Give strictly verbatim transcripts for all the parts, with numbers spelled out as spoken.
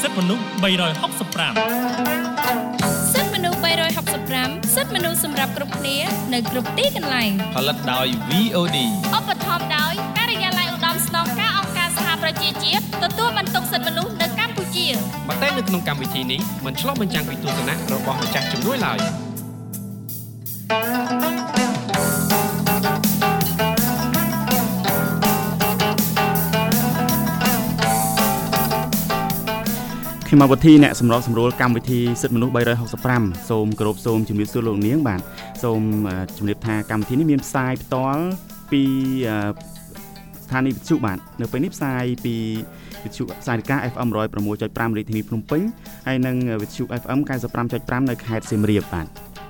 សិទ្ធិមនុស្សបីរយហុកសិបប្រាំសិទ្ធិមនុស្សបីរយហុកសិបប្រាំសិទ្ធិមនុស្សសម្រាប់គ្រប់គ្នានៅគ្រប់ទីកន្លែងផលិតដោយ វី អូ ឌីឧបត្ថម្ភដោយការិយាល័យឧត្តមស្នងការអង្គការសហប្រជាជាតិទទួលបន្ទុកសិទ្ធិមនុស្សនៅកម្ពុជាប៉ុន្តែនៅក្នុងកម្មវិធីនេះមិនឆ្លុះបញ្ចាំងពីទស្សនៈរបស់ម្ចាស់ជំនួយឡើយខ្ញុំមកវិធីអ្នកសម្របសម្រួលកម្មវិធីសិទ្ធិមនុស្សបីរយហុកសិបប្រាំសូមគោរពសូមជំរាបសួរលោកនាងបាទសូមជម្រាបថាកម្មវិធីនេះមានផ្សាយផ្ទាល់ពីស្ថានីយ៍វិទ្យុបាទនៅពេលនេះផ្សាយពីវិទ្យុផ្សាយការ អេហ្វ អេម one oh six point five រាជធានីភ្នំពេញហើយនិងវិទ្យុ អេហ្វ អេម ninety-five point five នៅខេត្តសៀមរាបបាទ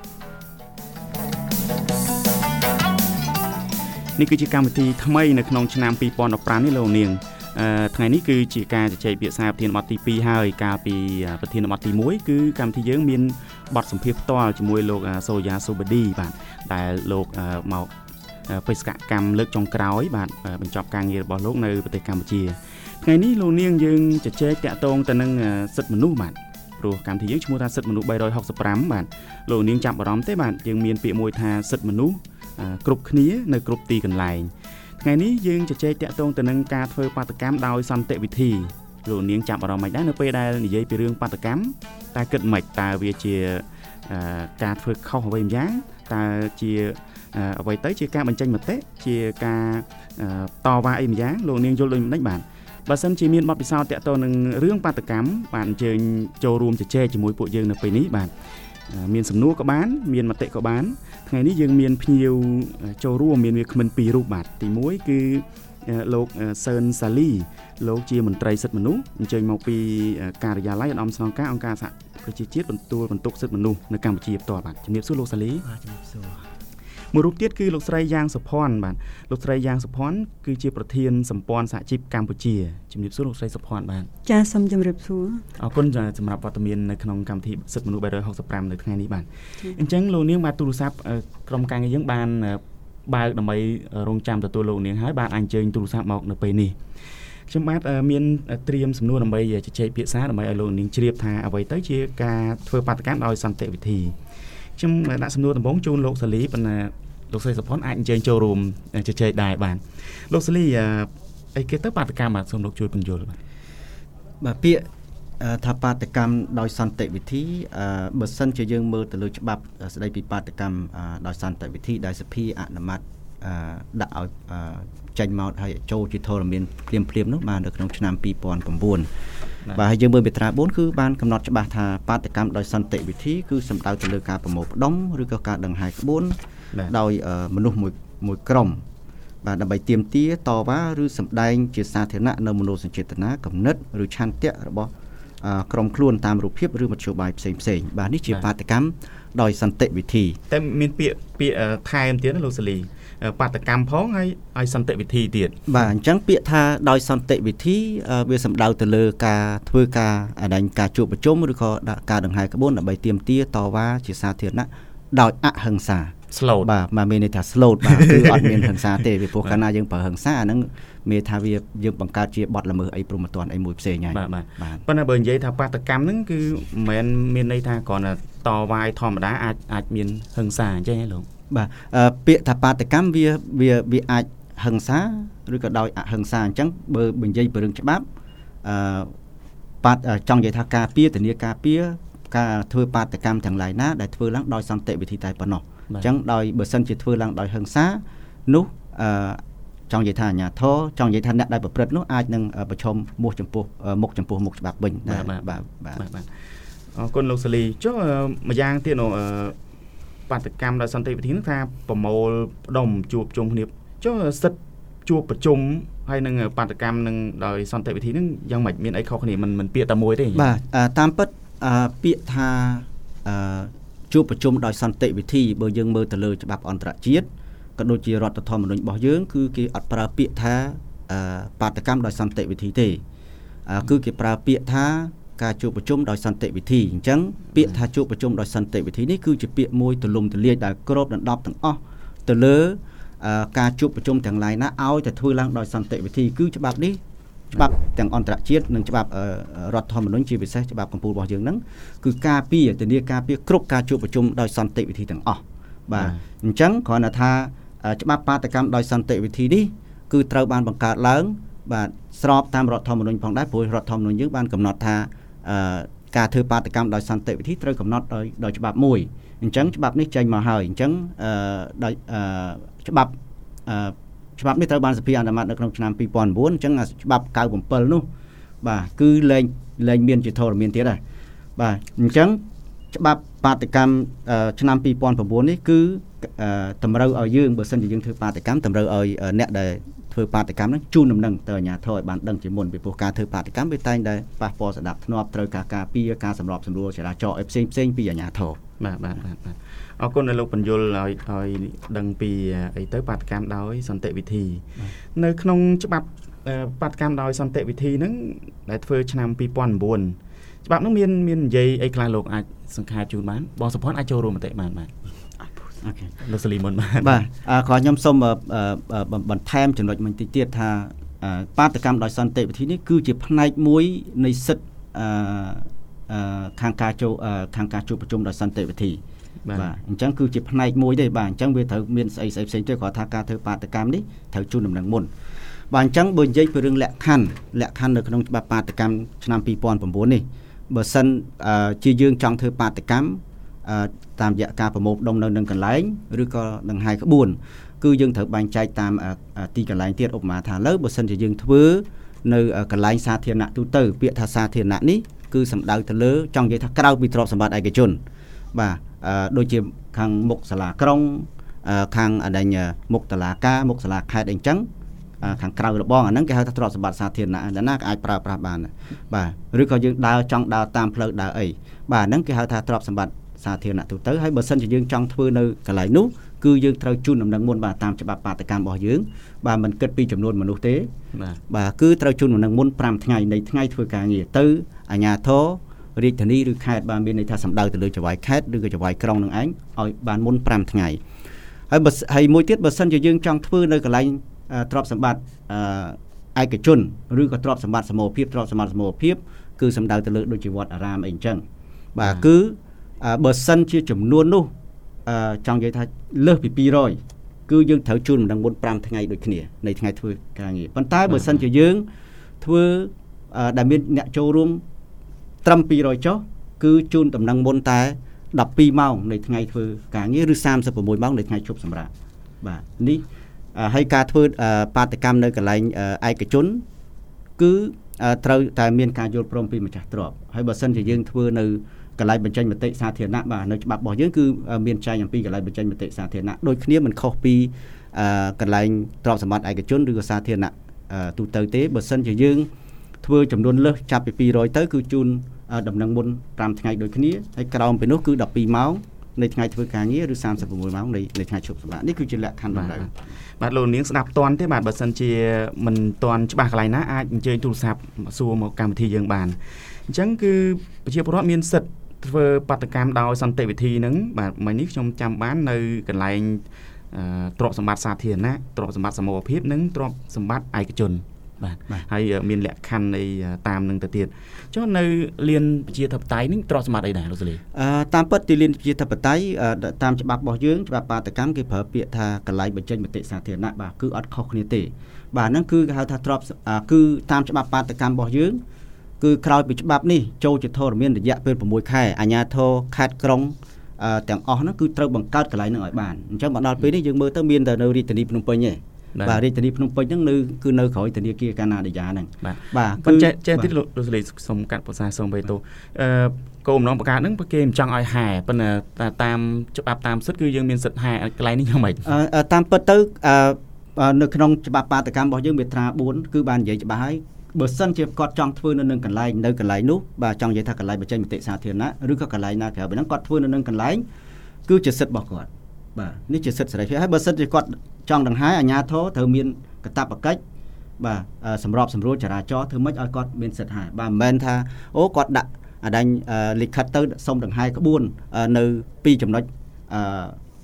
នេះគឺជាកម្មវិធីថ្មីនៅក្នុងឆ្នាំtwo thousand fifteenនេះលោកនាងថ្ងៃនេះគឺជាការជជែកពាក្យសារប្រធានបទទីtwoហើយកាលពីប្រធានបទទីoneគឺកម្មវិធីយើងមានបទសម្ភាសន៍ផ្ទាល់ជាមួយលោកសូយ៉ាសូបាឌីបាទដែលលោកមកបេសកកម្មលើកចុងក្រោយបាទបញ្ចប់ការងាររបស់លោកនៅប្រទេសកម្ពុជាថ្ងៃនេះលោកនាងយើងជជែកតាក់ទងទៅនឹងសិទ្ធិមនុស្សបាទព្រោះកម្មវិធីយើងឈ្មោះថាសិទ្ធិមនុស្សthree sixty fiveបាទលោកនាងចាប់អារម្មណ៍ទេបាទយើងមានពាក្យមួយថាសិទ្ធិមនុស្សគ្រប់គ្នានៅគ្រប់ទីកន្លែងថ្ងៃនេះយើងជជែកតាក់ទងទៅនឹងការធ្វើបាតកម្មដោយសន្តិវិធីលោកនាងចាប់អារម្មណ៍មិនដែរនៅពេលដែលនិយាយពីរឿងបាតកម្មតើគិតមិនតើវាជាការធ្វើខុសអ្វីម្យ៉ាងតើជាអ្វីទៅជាការបញ្ចេញមតិជាការតវ៉ាអីម្យ៉ាងលោកនាងយល់ដូចមិនបាទបើសិនជាមានបទពិសោធន៍តាក់ទងនឹងរឿងបាតកម្មបាទអញ្ជើញចូលរួមជជែកជាមួយពួកយើងនៅពេលនេះបាទមានសំណួរក៏បានមានមតិក៏បានថ្ងៃនេះយើងមានភ្ញៀវចូលរួមមានវាគ្មិនពីររូបបាទទីoneគឺលោកសឿនសាលីលោកជាមន្ត្រីសិទ្ធិមនុស្សអញ្ជើញមកពីការិយាល័យឧត្តមស្នងការអង្គការសហប្រជាជាតិទទួលបន្ទុកសិទ្ធិមនុស្សនៅកម្ពុជាផ្ទាល់បាទជំរាបសួរលោកសាលីបាទជំរាបសួរមួយរូបទៀតគឺលោកស្រីយ៉ាងសុភ័ណ្ឌបាទលោកស្រីយ៉ាងសុភ័ណ្ឌគឺជាប្រធានសម្ព័ន្ធសហជីពកម្ពុជាជំរាបសួរលោកស្រីសុភ័ណ្ឌបាទចាសូមជំរាបសួរអរគុណសម្រាប់វត្តមាននៅក្នុងកម្មវិធីសិទ្ធិមនុស្សthree sixty fiveនៅថ្ងៃនេះបាទអញ្ចឹងលោកនាងបាទទូរស័ព្ទក្រុមការងារយើងបានបើកដើម្បីរងចាំទទួលលោកនាងហើយបាទអញ្ជើញទូរស័ព្ទមកនៅពេលនេះខ្ញុំបាទមានត្រៀមសំណួរដើម្បីជជែកពាក្យសារដើម្បីឲ្យលោកនាងជ្រាបថាអ្វីទៅជាការធ្វើបាតកម្មដោយសន្តិវិធីខ្ញុំដាក់សំណួរដំបូងជូនលោកសាលីប៉ុន្តែលោកស្រីសុភ័ណ្ឌអាចអញ្ជើញចូលរួមជជែកដែរបាទលោកសាលីអីគេទៅបាតកម្មបាទសូមលោកជួយពន្យល់បាទបាទពាក្យថាបាតកម្មដោយសន្តិវិធីបើសិនជាយើងមើលទៅលើច្បាប់ស្តីពីបាតកម្មដោយសន្តិវិធីដែលសភាអនុម័តដាក់ឲ្យចេញមកឲ្យចូលជាធរមានភ្លាមភ្លាមនោះបាទនៅក្នុងឆ្នាំtwo thousand nineបាទហើយយើងមើលមាត្រាfourគឺបានកំណត់ច្បាស់ថាបាតកម្មដោយសន្តិវិធីគឺសំដៅទៅលើការប្រមូលផ្ដុំឬក៏ការដង្ហែក្បួនដោយមនុស្សមួយមួយក្រុមបាទដើម្បីទាមទារតវ៉ាឬសម្ដែងជាសាធារណៈនៅមនោសញ្ចេតនាគំនិតឬឆន្ទៈរបស់ក្រុមខ្លួនតាមរូបភាពឬមធ្យោបាយផ្សេងផ្សេងបាទនេះជាបាតកម្មដោយសន្តិវិធីតែមានពាក្យពាក្យថែមទៀតណាលោកសាលីបាតកម្មផងហើយឲ្យសន្តិវិធីទៀតបាទអញ្ចឹងពាក្យថាដោយសន្តិវិធីវាសំដៅទៅលើការធ្វើការអដែងការជួបប្រជុំឬក៏ការដង្ហែក្បួនដើម្បីទាមទារតវ៉ាជាសាធារណៈដោយអហិង្សា slow បាទមកមានន័យថា slow បាទគឺអត់មានហិង្សាទេពីព្រោះកាលណាយើងប្រើហិង្សាអាហ្នឹងមានថាវាយើងបង្កើតជាបទល្មើសអីព្រមត្តនអីមួយផ្សេងហើយបាទបាទប៉ុន្តែបើនិយាយថាបាតកម្មហ្នឹងគឺមិនមែនមានន័យថាគ្រាន់តែតវ៉ាធម្មតាអាចអាចមានហិង្សាអញ្ចឹងហ៎លោកបាទពាក្យថាបាតកម្មវាវាវាអាចហិង្សាឬក៏ដោយអហិង្សាអញ្ចឹងបើនិយាយពីរឿងច្បាប់អឺបាតចង់និយាយថាការពារធានាការពារការធ្វើបាតកម្មទាំងឡាយណាដែលធ្វើឡើងដោយសន្តិវិធីតែប៉ុណ្ណោះអញ្ចឹងដោយបើសិនជាធ្វើឡើងដោយហិង្សានោះអឺចង់និយាយថាអាជ្ញាធរចង់និយាយថាអ្នកដែលប្រព្រឹត្តនោះអាចនឹងប្រឈមមុខចំពោះមុខចំពោះមុខច្បាប់វិញបាទបាទបាទបាទអរគុណលោកសាលីចុះម្យ៉ាងទៀតនោះបាតកម្មដោយសន្តិវិធីនោះថាប្រមូលផ្ដុំជួបជុំគ្នាចុះសិទ្ធិជួបប្រជុំហើយនឹងបាតកម្មនឹងដោយសន្តិវិធីនឹងយ៉ាងម៉េចមានអីខុសគ្នាមិនមិនពាក្យតែមួយទេបាទតាមពិតពាក្យថាជួបប្រជុំដោយសន្តិវិធីបើយើងមើលទៅលើច្បាប់អន្តរជាតិក៏ដូចជារដ្ឋធម្មនុញ្ញរបស់យើងគឺគេអត់ប្រើពាក្យថាបាតកម្មដោយសន្តិវិធីទេគឺគេប្រើពាក្យថាការជួបប្រជុំដោយសន្តិវិធីអញ្ចឹងពាក្យថាជួបប្រជុំដោយសន្តិវិធីនេះគឺជាពាក្យមួយទូលំទូលាយដែលគ្របដណ្ដប់ទាំងអស់ទៅលើការជួបប្រជុំទាំងឡាយណាឲ្យតែធ្វើឡើងដោយសន្តិវិធីគឺច្បាប់នេះច្បាប់ទាំងអន្តរជាតិនិងច្បាប់រដ្ឋធម្មនុញ្ញជាពិសេសច្បាប់កម្ពុជារបស់យើងហ្នឹងគឺការពារធានាការពារគ្រប់ការជួបប្រជុំដោយសន្តិវិធីទាំងអស់បាទអញ្ចឹងគ្រាន់តែថាច្បាប់បាតកម្មដោយសន្តិវិធីនេះគឺត្រូវបានបង្កើតឡើងបាទស្របតាមរដ្ឋធម្មនុញ្ញផងដែរព្រោះរដ្ឋធម្មនុញ្ញយើងបានកំណត់ថាការធ្វើបាតកម្មដោយសន្តិវិធីត្រូវកំណត់ដោយដោយច្បាប់មួយអញ្ចឹងច្បាប់នេះចេញមកហើយអញ្ចឹងដោយច្បាប់ច្បាប់នេះត្រូវបានសភាអនុម័តនៅក្នុងឆ្នាំពីរពាន់៩អញ្ចឹងច្បាប់កៅbảyនោះបាទគឺលែងលែងមានជាធរមានទៀតដែរបាទអញ្ចឹងច្បាប់បាតកម្មឆ្នាំពីរពាន់៩នេះគឺតម្រូវឲ្យយើងបើសិនជាយើងធ្វើបាតកម្មតម្រូវឲ្យអ្នកដែលធ្វើបាតកម្មហ្នឹងជូនដំណឹងទៅអាជ្ញាធរឲ្យបានដឹងជាមុនពីព្រោះការធ្វើបាតកម្មវាតែងតែប៉ះពាល់សណ្ដាប់ធ្នាប់ត្រូវការការពារការសម្របសម្រួលចរាចរណ៍ឲ្យផ្សេងផ្សេងពីអាជ្ញាធរបាទបាទបាទអរគុណដែលលោកបញ្យលឲ្យឲ្យដឹងពីអីទៅបាតកម្មដោយសន្តិវិធីនៅក្នុងច្បាប់បាតកម្មដោយសន្តិវិធីហ្នឹងដែលធ្វើឆ្នាំពីរពាន់៩ច្បាប់ហ្នឹងមានមាននិយាយអីខ្លះលោកអាចសង្ខេបជូនបានបងសុផាន់អាចចូលរួមមតិបានបាទអូខេលោកសលីមុនបាទបាទខខ្ញុំសូមបន្ថែមចំណុចមួយតិចទៀតថាបាតកម្មដោយសន្តិវិធីនេះគឺជាផ្នែកមួយនៃសិទ្ធិខាងការចូលខាងការជួបប្រជុំដោយសន្តិវិធីបាទអញ្ចឹងគឺជាផ្នែកមួយទេបាទអញ្ចឹងវាត្រូវមានស្អីស្អីផ្សេងទៀតគាត់ថាការធ្វើបាតកម្មនេះត្រូវជូនដំណឹងមុនបាទអញ្ចឹងបើនិយាយពីរឿងលក្ខខណ្ឌលក្ខខណ្ឌនៅក្នុងច្បាប់បាតកម្មឆ្នាំពីរពាន់៩នេះបើសិនជាយើងចង់ធ្វើបាតកម្មតាមរយៈការប្រមូលផ្ដុំនៅនឹងកន្លែងឬក៏នឹងហាយក្បួនគឺយើងត្រូវបែងចែកតាមទីកន្លែងទៀតឧបមាថាលើបើសិនជាយើងធ្វើនៅកន្លែងសាធារណៈទូទៅពាក្យថាសាធារណៈនេះគឺសំដៅទៅលើចង់និយាយថាក្រៅពីទ្រព្យសម្បត្តិឯកជនបាទដូចជាខាងមុខសាលាក្រុងខាងអដែងមុខតុលាការមុខសាលាខេត្តអីចឹងខាងក្រៅរបងអាហ្នឹងគេហៅថាទ្រព្យសម្បត្តិសាធារណៈណាក៏អាចប្រើប្រាស់បានបាទឬក៏យើងដើរចង់ដើរតាមផ្លូវដើរអីបាទហ្នឹងគេហៅថាទ្រព្យសម្បត្តិសាធារណៈទូទៅហើយបើសិនជាយើងចង់ធ្វើនៅកន្លែងនោះគឺយើងត្រូវជូនដំណឹងមុនបាទតាមច្បាប់បាតកម្មរបស់យើងបាទមិនគិតពីចំនួនមនុស្សទេបាទបាទគឺត្រូវជូនដំណឹងមុនប្រាំថ្ងៃនៃថ្ងៃធ្វើការងារទៅអាជ្ញាធររាជធានីឬខេត្តបាទមានន័យថាសម្ដៅទៅលើចៅហ្វាយខេត្តឬក៏ចៅហ្វាយក្រុងនឹងឯងឲ្យបានមុនប្រាំថ្ងៃហើយបើហើយមួយទៀតបើសិនជាយើងចង់ធ្វើនៅកន្លែងទ្រព្យសម្បត្តិឯកជនឬក៏ទ្រព្យសម្បត្តិសមូហភាពទ្រព្យសម្បត្តិសមូហភាពគឺសម្ដៅទៅលើដូចជាវត្តអារាមអីអញ្ចឹងបាទគឺបើសិនជាចំនួននោះចង់និយាយថាលើសពីពីររយគឺយើងត្រូវជូនដំណឹងមុនប្រាំថ្ងៃដូចគ្នានៃថ្ងៃធ្វើការងារប៉ុន្តែបើសិនជាយើងធ្វើដែលមានអ្នកចូលរួមត្រឹមពីររយចុះគឺជូនដំណឹងមុនតែដប់ពីរម៉ោងនៃថ្ងៃធ្វើការងារឬសាមសិបប្រាំមួយម៉ោងនៃថ្ងៃជប់សម្រាប់បាទនេះហើយការធ្វើបាតកម្មនៅកន្លែងឯកជនគឺត្រូវតែមានការយល់ព្រមពីម្ចាស់ទ្រព្យហើយបើសិនជាយើងធ្វើនៅកន្លែងបញ្ចេញមតិសាធារណៈបាទនៅច្បាប់របស់យើងគឺមានចែងអំពីកន្លែងបញ្ចេញមតិសាធារណៈដូចគ្នាមិនខុសពីកន្លែងទ្រព្យសម្បត្តិឯកជនឬក៏សាធារណៈទូទៅទេបើសិនជាយើងធ្វើចំនួនលើសចាប់ពីពីររយទៅគឺជូនដំណឹងមុនប្រាំថ្ងៃដូចគ្នាហើយក្រោមពីនោះគឺដប់ពីរម៉ោងនៃថ្ងៃធ្វើការងារឬសាមសិបប្រាំមួយម៉ោងនៃនៃថ្ងៃជប់សម្រាប់នេះគឺជាលក្ខខណ្ឌតម្រូវបាទលោកនាងស្ដាប់តន់ទេបាទបើសិនជាមិនតន់ច្បាស់កន្លែងណាអាចអញ្ជើញទូរស័ព្ទសួរមកកម្មវិធីយើងបានអញ្ចឹងគឺប្រជាពលរដ្ឋមានសិទ្ធិធ្វើបាតកម្មដោយសន្តិវិធីហ្នឹងបាទមិញនេះខ្ញុំចាំបាននៅកន្លែងទ្រព្យសម្បត្តិសាធារណៈទ្រព្យសម្បត្តិសមូហភាពនិងទ្រព្យសម្បត្តិឯកជនបាទហើយមានលក្ខខណ្ឌនៃតាមនឹងទៅទៀតចុះនៅលានប្រជាធិបតេយ្យនេះទ្រព្យសម្បត្តិអីដែរលោកស្រីអឺតាមពិតទីលានប្រជាធិបតេយ្យតាមច្បាប់របស់យើងច្បាប់បាតកម្មគេប្រើពាក្យថាកន្លែងបញ្ចេញមតិសាធារណៈបាទគឺអត់ខុសគ្នាទេបាទហ្នឹងគឺគេហៅថាទ្រព្យគឺតាមច្បាប់បាតកម្មរបស់យើងគឺក្រោយពីច្បាប់នេះចូលជាធរមានរយៈពេលប្រាំមួយខែអាជ្ញាធរខេត្តក្រុងទាំងអស់ហ្នឹងគឺត្រូវបង្កើតកន្លែងហ្នឹងឲ្យបានអញ្ចឹងមកដល់ពេលនេះយើងមើលទៅមានតែនៅរាជធានីភ្នំពេញទេបាទរាជធានីភ្នំពេញហ្នឹងនៅគឺនៅក្រោយធនាគារកាណាឌីយ៉ាហ្នឹងបាទគឺចេះទៀតលោកលោកស្រីសុំកាត់ភាសាសូមបេតូអឺគោលបំណងបង្កើតហ្នឹងគេមិនចង់ឲ្យហែប៉ុន្តែតាមច្បាប់តាមសិទ្ធិគឺយើងមានសិទ្ធិហែកន្លែងនេះយ៉ាងម៉េចតាមពិតទៅនៅក្នុងច្បាប់បាតកម្មរបស់យើងមាត្រាបួនគឺបាននិយាយច្បាស់ហើយបើសិនជាគាត់ចង់ធ្វើនៅនឹងកន្លែងនៅកន្លែងនោះបាទចង់និយាយថាកន្លែងបញ្ចេញមតិសាធារណៈឬក៏កន្លែងណាក្រៅពីហ្នឹងគាត់ធ្វើនៅនឹងកន្លែងគឺជាសិទ្ធិរបស់គាត់បាទនេះជាសិទ្ធិសេរីភាពហើយបើសិនជាគាត់ចង់ដង្ហែអាជ្ញាធរត្រូវមានកាតព្វកិច្ចបាទសម្របសម្រួលចរាចរណ៍ធ្វើម៉េចឲ្យគាត់មានសិទ្ធិហែបាទមិនមែនថាអូគាត់ដាក់អាដាញ់លិខិតទៅសុំដង្ហែក្បួននៅពីចំណុច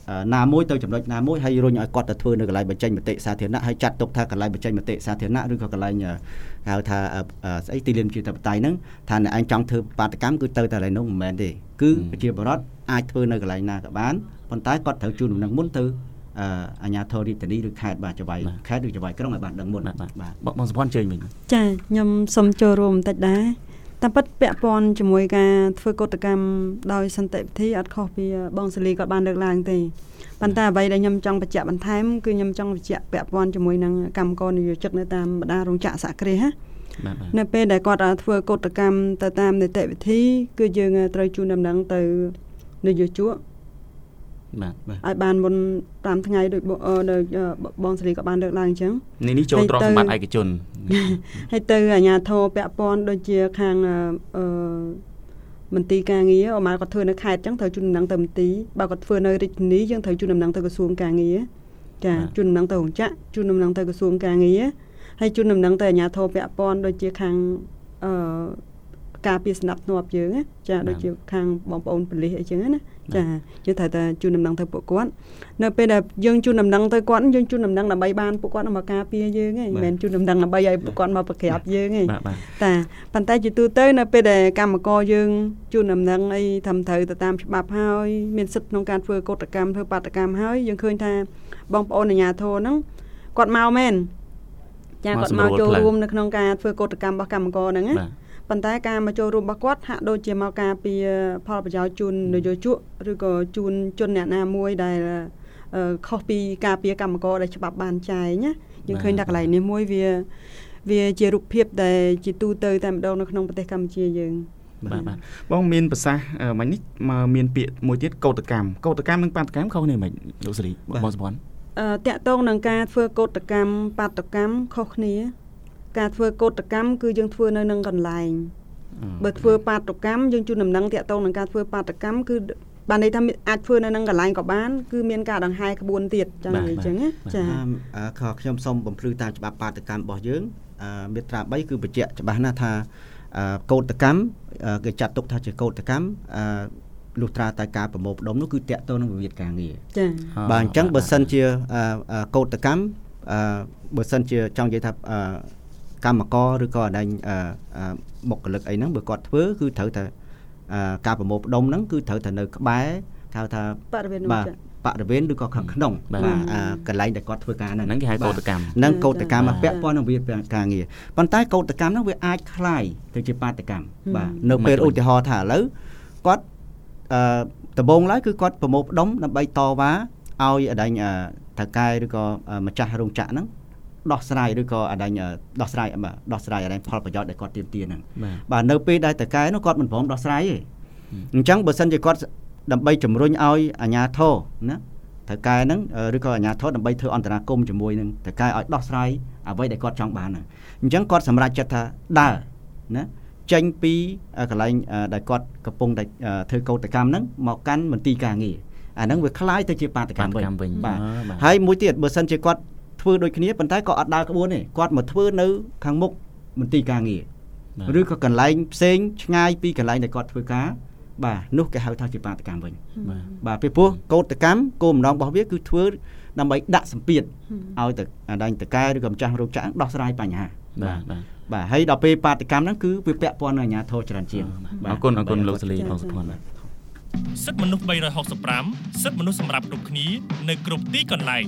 ណាមួយទៅចំណុចណាមួយហើយរុញឲ្យគាត់ទៅធ្វើនៅកន្លែងបញ្ចេញមតិសាធារណៈហើយចាត់ទុកថាកន្លែងបញ្ចេញមតិសាធារណៈឬក៏កន្លែងហៅថាស្អីទីលានប្រជាធិបតេយ្យហ្នឹងថាអ្នកឯងចង់ធ្វើបាតកម្មគឺទៅតែកន្លែងនោះមិនមែនទេគឺប្រជាពលរដ្ឋអាចធ្វើនៅកន្លែងណាក៏បានប៉ុន្តែគាត់ត្រូវជូនដំណឹងមុនទៅអាជ្ញាធររាជធានីឬខេត្តបាទចវាយខេត្តឬចវាយក្រុងឲ្យបានដឹងមុនបាទបងសុភ័ណ្ឌជើញវិញចាខ្ញុំសូមចូលរួមបន្តិចដែរតាមពិតពាក់ព័ន្ធជាមួយការធ្វើកោតកម្មដោយសន្តិវិធីអត់ខុសពីបងសេលីគាត់បានលើកឡើងទេប៉ុន្តែអ្វីដែលខ្ញុំចង់បញ្ជាក់បន្ថែមគឺខ្ញុំចង់បញ្ជាក់ពាក់ព័ន្ធជាមួយនឹងកម្មករនយោជិកនៅតាមបណ្ដារោងចក្រសហគ្រាសណានៅពេលដែលគាត់ធ្វើកោតកម្មទៅតាមនីតិវិធីគឺយើងត្រូវជូនដំណឹងទៅនយោជកបាទឲ្យបានមុនតាមថ្ងៃដូចបងសេរីក៏បានលើកឡើងអញ្ចឹងនេះនេះចូលទ្រព្យសម្បត្តិឯកជនហើយទៅអាជ្ញាធរពាក់ព័ន្ធដូចជាខាងអឺមន្ទីរការងារអូម៉ាគាត់ធ្វើនៅខេត្តអញ្ចឹងត្រូវជូនដំណឹងទៅមន្ទីរបើគាត់ធ្វើនៅរាជធានីយើងត្រូវជូនដំណឹងទៅក្រសួងការងារចាជូនដំណឹងទៅរោងចក្រជូនដំណឹងទៅក្រសួងការងារហើយជូនដំណឹងទៅអាជ្ញាធរពាក់ព័ន្ធដូចជាខាងអឺការពារស្នាប់ធ្នាប់យើងចាដូចជាខាងបងប្អូនប៉ូលីសអីចឹងណាចាយើងត្រូវតែជូនដំណឹងទៅពួកគាត់នៅពេលដែលយើងជូនដំណឹងទៅគាត់យើងជូនដំណឹងដើម្បីបានពួកគាត់មកការពារយើងឯងមិនមែនជូនដំណឹងដើម្បីឲ្យពួកគាត់មកប្រក្រាបយើងឯងតាប៉ុន្តែជាទូទៅនៅពេលដែលកម្មករយើងជូនដំណឹងអីត្រឹមត្រូវទៅតាមច្បាប់ហើយមានសិទ្ធិក្នុងការធ្វើកោតកម្មធ្វើបាតកម្មហើយយើងឃើញថាបងប្អូនអាជ្ញាធរហ្នឹងគាត់មកមែនចាគាត់មកចូលរួមនៅក្នុងការធ្វើកោតកម្មរបស់កម្មករហ្នឹងណាប៉ុន្តែការមកចូលរួមរបស់គាត់ហាក់ដូចជាមកការពីផលប្រយោជន៍ជូននយោជកឬក៏ជូនជនអ្នកណាមួយដែលខុសពីការពារកម្មករដែលច្បាប់បានចែងណាយើងឃើញថាកន្លែងនេះមួយវាវាជារូបភាពដែលជាទូទៅតែម្ដងនៅក្នុងប្រទេសកម្ពុជាយើងបាទបាទបងមានប្រសាសន៍មិញនេះមកមានពាក្យមួយទៀតកោតកម្មកោតកម្មនិងបាតកម្មខុសគ្នាមិនលោកសេរីបងសុភ័ណ្ឌអឺតាក់ទងនឹងការធ្វើកោតកម្មបាតកម្មខុសគ្នាការធ្វើកោតកម្មគឺយើងធ្វើនៅនឹងកន្លែងបើធ្វើបាតកម្មយើងជូនដំណឹងតាក់ទងនឹងការធ្វើបាតកម្មគឺបានន័យថាអាចធ្វើនៅនឹងកន្លែងក៏បានគឺមានការដង្ហែក្បួនទៀតចឹងអញ្ចឹងណាចាខ្ញុំសូមបំភ្លឺតាមច្បាប់បាតកម្មរបស់យើងមាត្រាបីគឺបញ្ជាក់ច្បាស់ណាស់ថាកោតកម្មគេចាត់ទុកថាជាកោតកម្មលុះត្រាតែការប្រមូលផ្ដុំនោះគឺតាក់ទងនឹងវិវាទការងារចាបាទអញ្ចឹងបើសិនជាកោតកម្មបើសិនជាចង់និយាយថាកម្មករឬក៏អដែងបុគ្គលិកអីហ្នឹងបើគាត់ធ្វើគឺត្រូវតែការប្រមូលផ្ដុំហ្នឹងគឺត្រូវតែនៅក្បែរហៅថាបរិវេណបាទបរិវេណឬក៏ខាងក្នុងបាទកន្លែងដែលគាត់ធ្វើការហ្នឹងហ្នឹងគេហៅកោតកម្មហ្នឹងកោតកម្មពាក់ព័ន្ធនឹងវិវាទការងារប៉ុន្តែកោតកម្មហ្នឹងវាអាចคล้ายទៅជាបាតកម្មបាទនៅពេលឧទាហរណ៍ថាឥឡូវគាត់អឺដំបូងឡើយគឺគាត់ប្រមូលផ្ដុំដើម្បីតវ៉ាឲ្យអដែងថៅកែឬក៏ម្ចាស់រោងចក្រហ្នឹងដោះស្រាយឬក៏អដែងដោះស្រាយបាទដោះស្រាយអដែងផលប្រយោជន៍ដែលគាត់ទាមទារហ្នឹងបាទនៅពេលដែលតកែនោះគាត់មិនព្រមដោះស្រាយទេអញ្ចឹងបើសិនជាគាត់ដើម្បីជំរុញឲ្យអាជ្ញាធរណាតកែហ្នឹងឬក៏អាជ្ញាធរដើម្បីធ្វើអន្តរាគមន៍ជាមួយនឹងតកែឲ្យដោះស្រាយអ្វីដែលគាត់ចង់បានហ្នឹងអញ្ចឹងគាត់សម្រេចចិត្តថាដើរណាចេញពីកន្លែងដែលគាត់កំពុងតែធ្វើកោតកម្មហ្នឹងមកកាន់មន្ទីរការងារអាហ្នឹងវាคล้ายទៅជាបាតកម្មវិញបាទហើយមួយទៀតបើសិនជាគាត់ធ្វើដូចគ្នាប៉ុន្តែក៏អត់ដើរក្បួនទេគាត់មកធ្វើនៅខាងមុខមន្ទីរការងារឬក៏កន្លែងផ្សេងឆ្ងាយពីកន្លែងដែលគាត់ធ្វើការបាទនោះគេហៅថាជាបាតកម្មវិញបាទពីព្រោះកោតកម្មគោលបំណងរបស់វាគឺធ្វើដើម្បីដាក់សម្ពាធឲ្យទៅអដែងតកែឬក៏ម្ចាស់រោងចក្រដោះស្រាយបញ្ហាបាទបាទហើយដល់ពេលបាតកម្មហ្នឹងគឺវាពាក់ព័ន្ធនឹងអាជ្ញាធរច្រើនជាងអរគុណអរគុណលោកសេលីផងសុភ័ណ្ឌសិទ្ធិមនុស្សបីរយហកសិបប្រាំសិទ្ធិមនុស្សសម្រាប់គ្រប់គ្នានៅគ្រប់ទីកន្លែង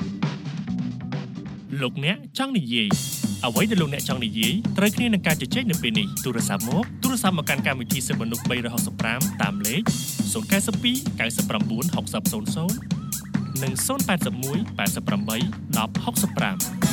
លោកអ្នកចង់និយាយអ្វីដែលលោកអ្នកចង់និយាយត្រូវគ្នានឹងការជជែកនៅពេលនេះទូរស័ព្ទមកទូរស័ព្ទមកកាន់កម្មវិធីសិទ្ធិមនុស្សបីរយហកសិបប្រាំតាមលេខศูนย์ เก้า สอง เก้า เก้า เก้า หก ศูนย์ ศูนย์ និង ศูนย์ แปด หนึ่ง แปด แปด แปด หนึ่ง หก ห้า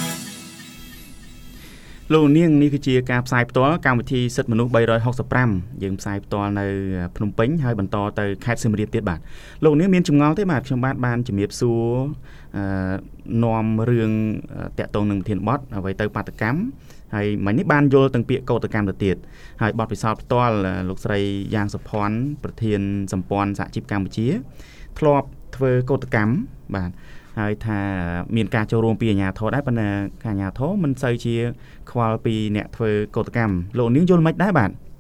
លោកនាងនេះគឺជាការផ្សាយផ្ទាល់កម្មវិធីសិទ្ធិមនុស្សបីរយហកសិបប្រាំយើងផ្សាយផ្ទាល់នៅភ្នំពេញហើយបន្តទៅខេត្តសៀមរាបទៀតបាទលោកនាងមានចម្ងល់ទេបាទខ្ញុំបាទបានជំរាបសួរអឺនាំរឿងតាក់ទងនឹងប្រធានបទអ្វីទៅបាតកម្មហើយមិញនេះបានយល់ទាំងពាក្យកោតកម្មទៅទៀតហើយបទពិសោធន៍ផ្ទាល់លោកស្រីយ៉ាងសុភ័ណ្ឌប្រធានសម្ព័ន្ធសហជីពកម្ពុជាធ្លាប់ធ្វើកោតកម្មបាទហើយថាមានការចូលរួមពីអាជ្ញាធរដែរប៉ុន្តែអាជ្ញាធរមិនសូវជាខ្វល់ពីអ្នកធ្វើកោតកម្មលោកនាងយល់មិនដែរបាទ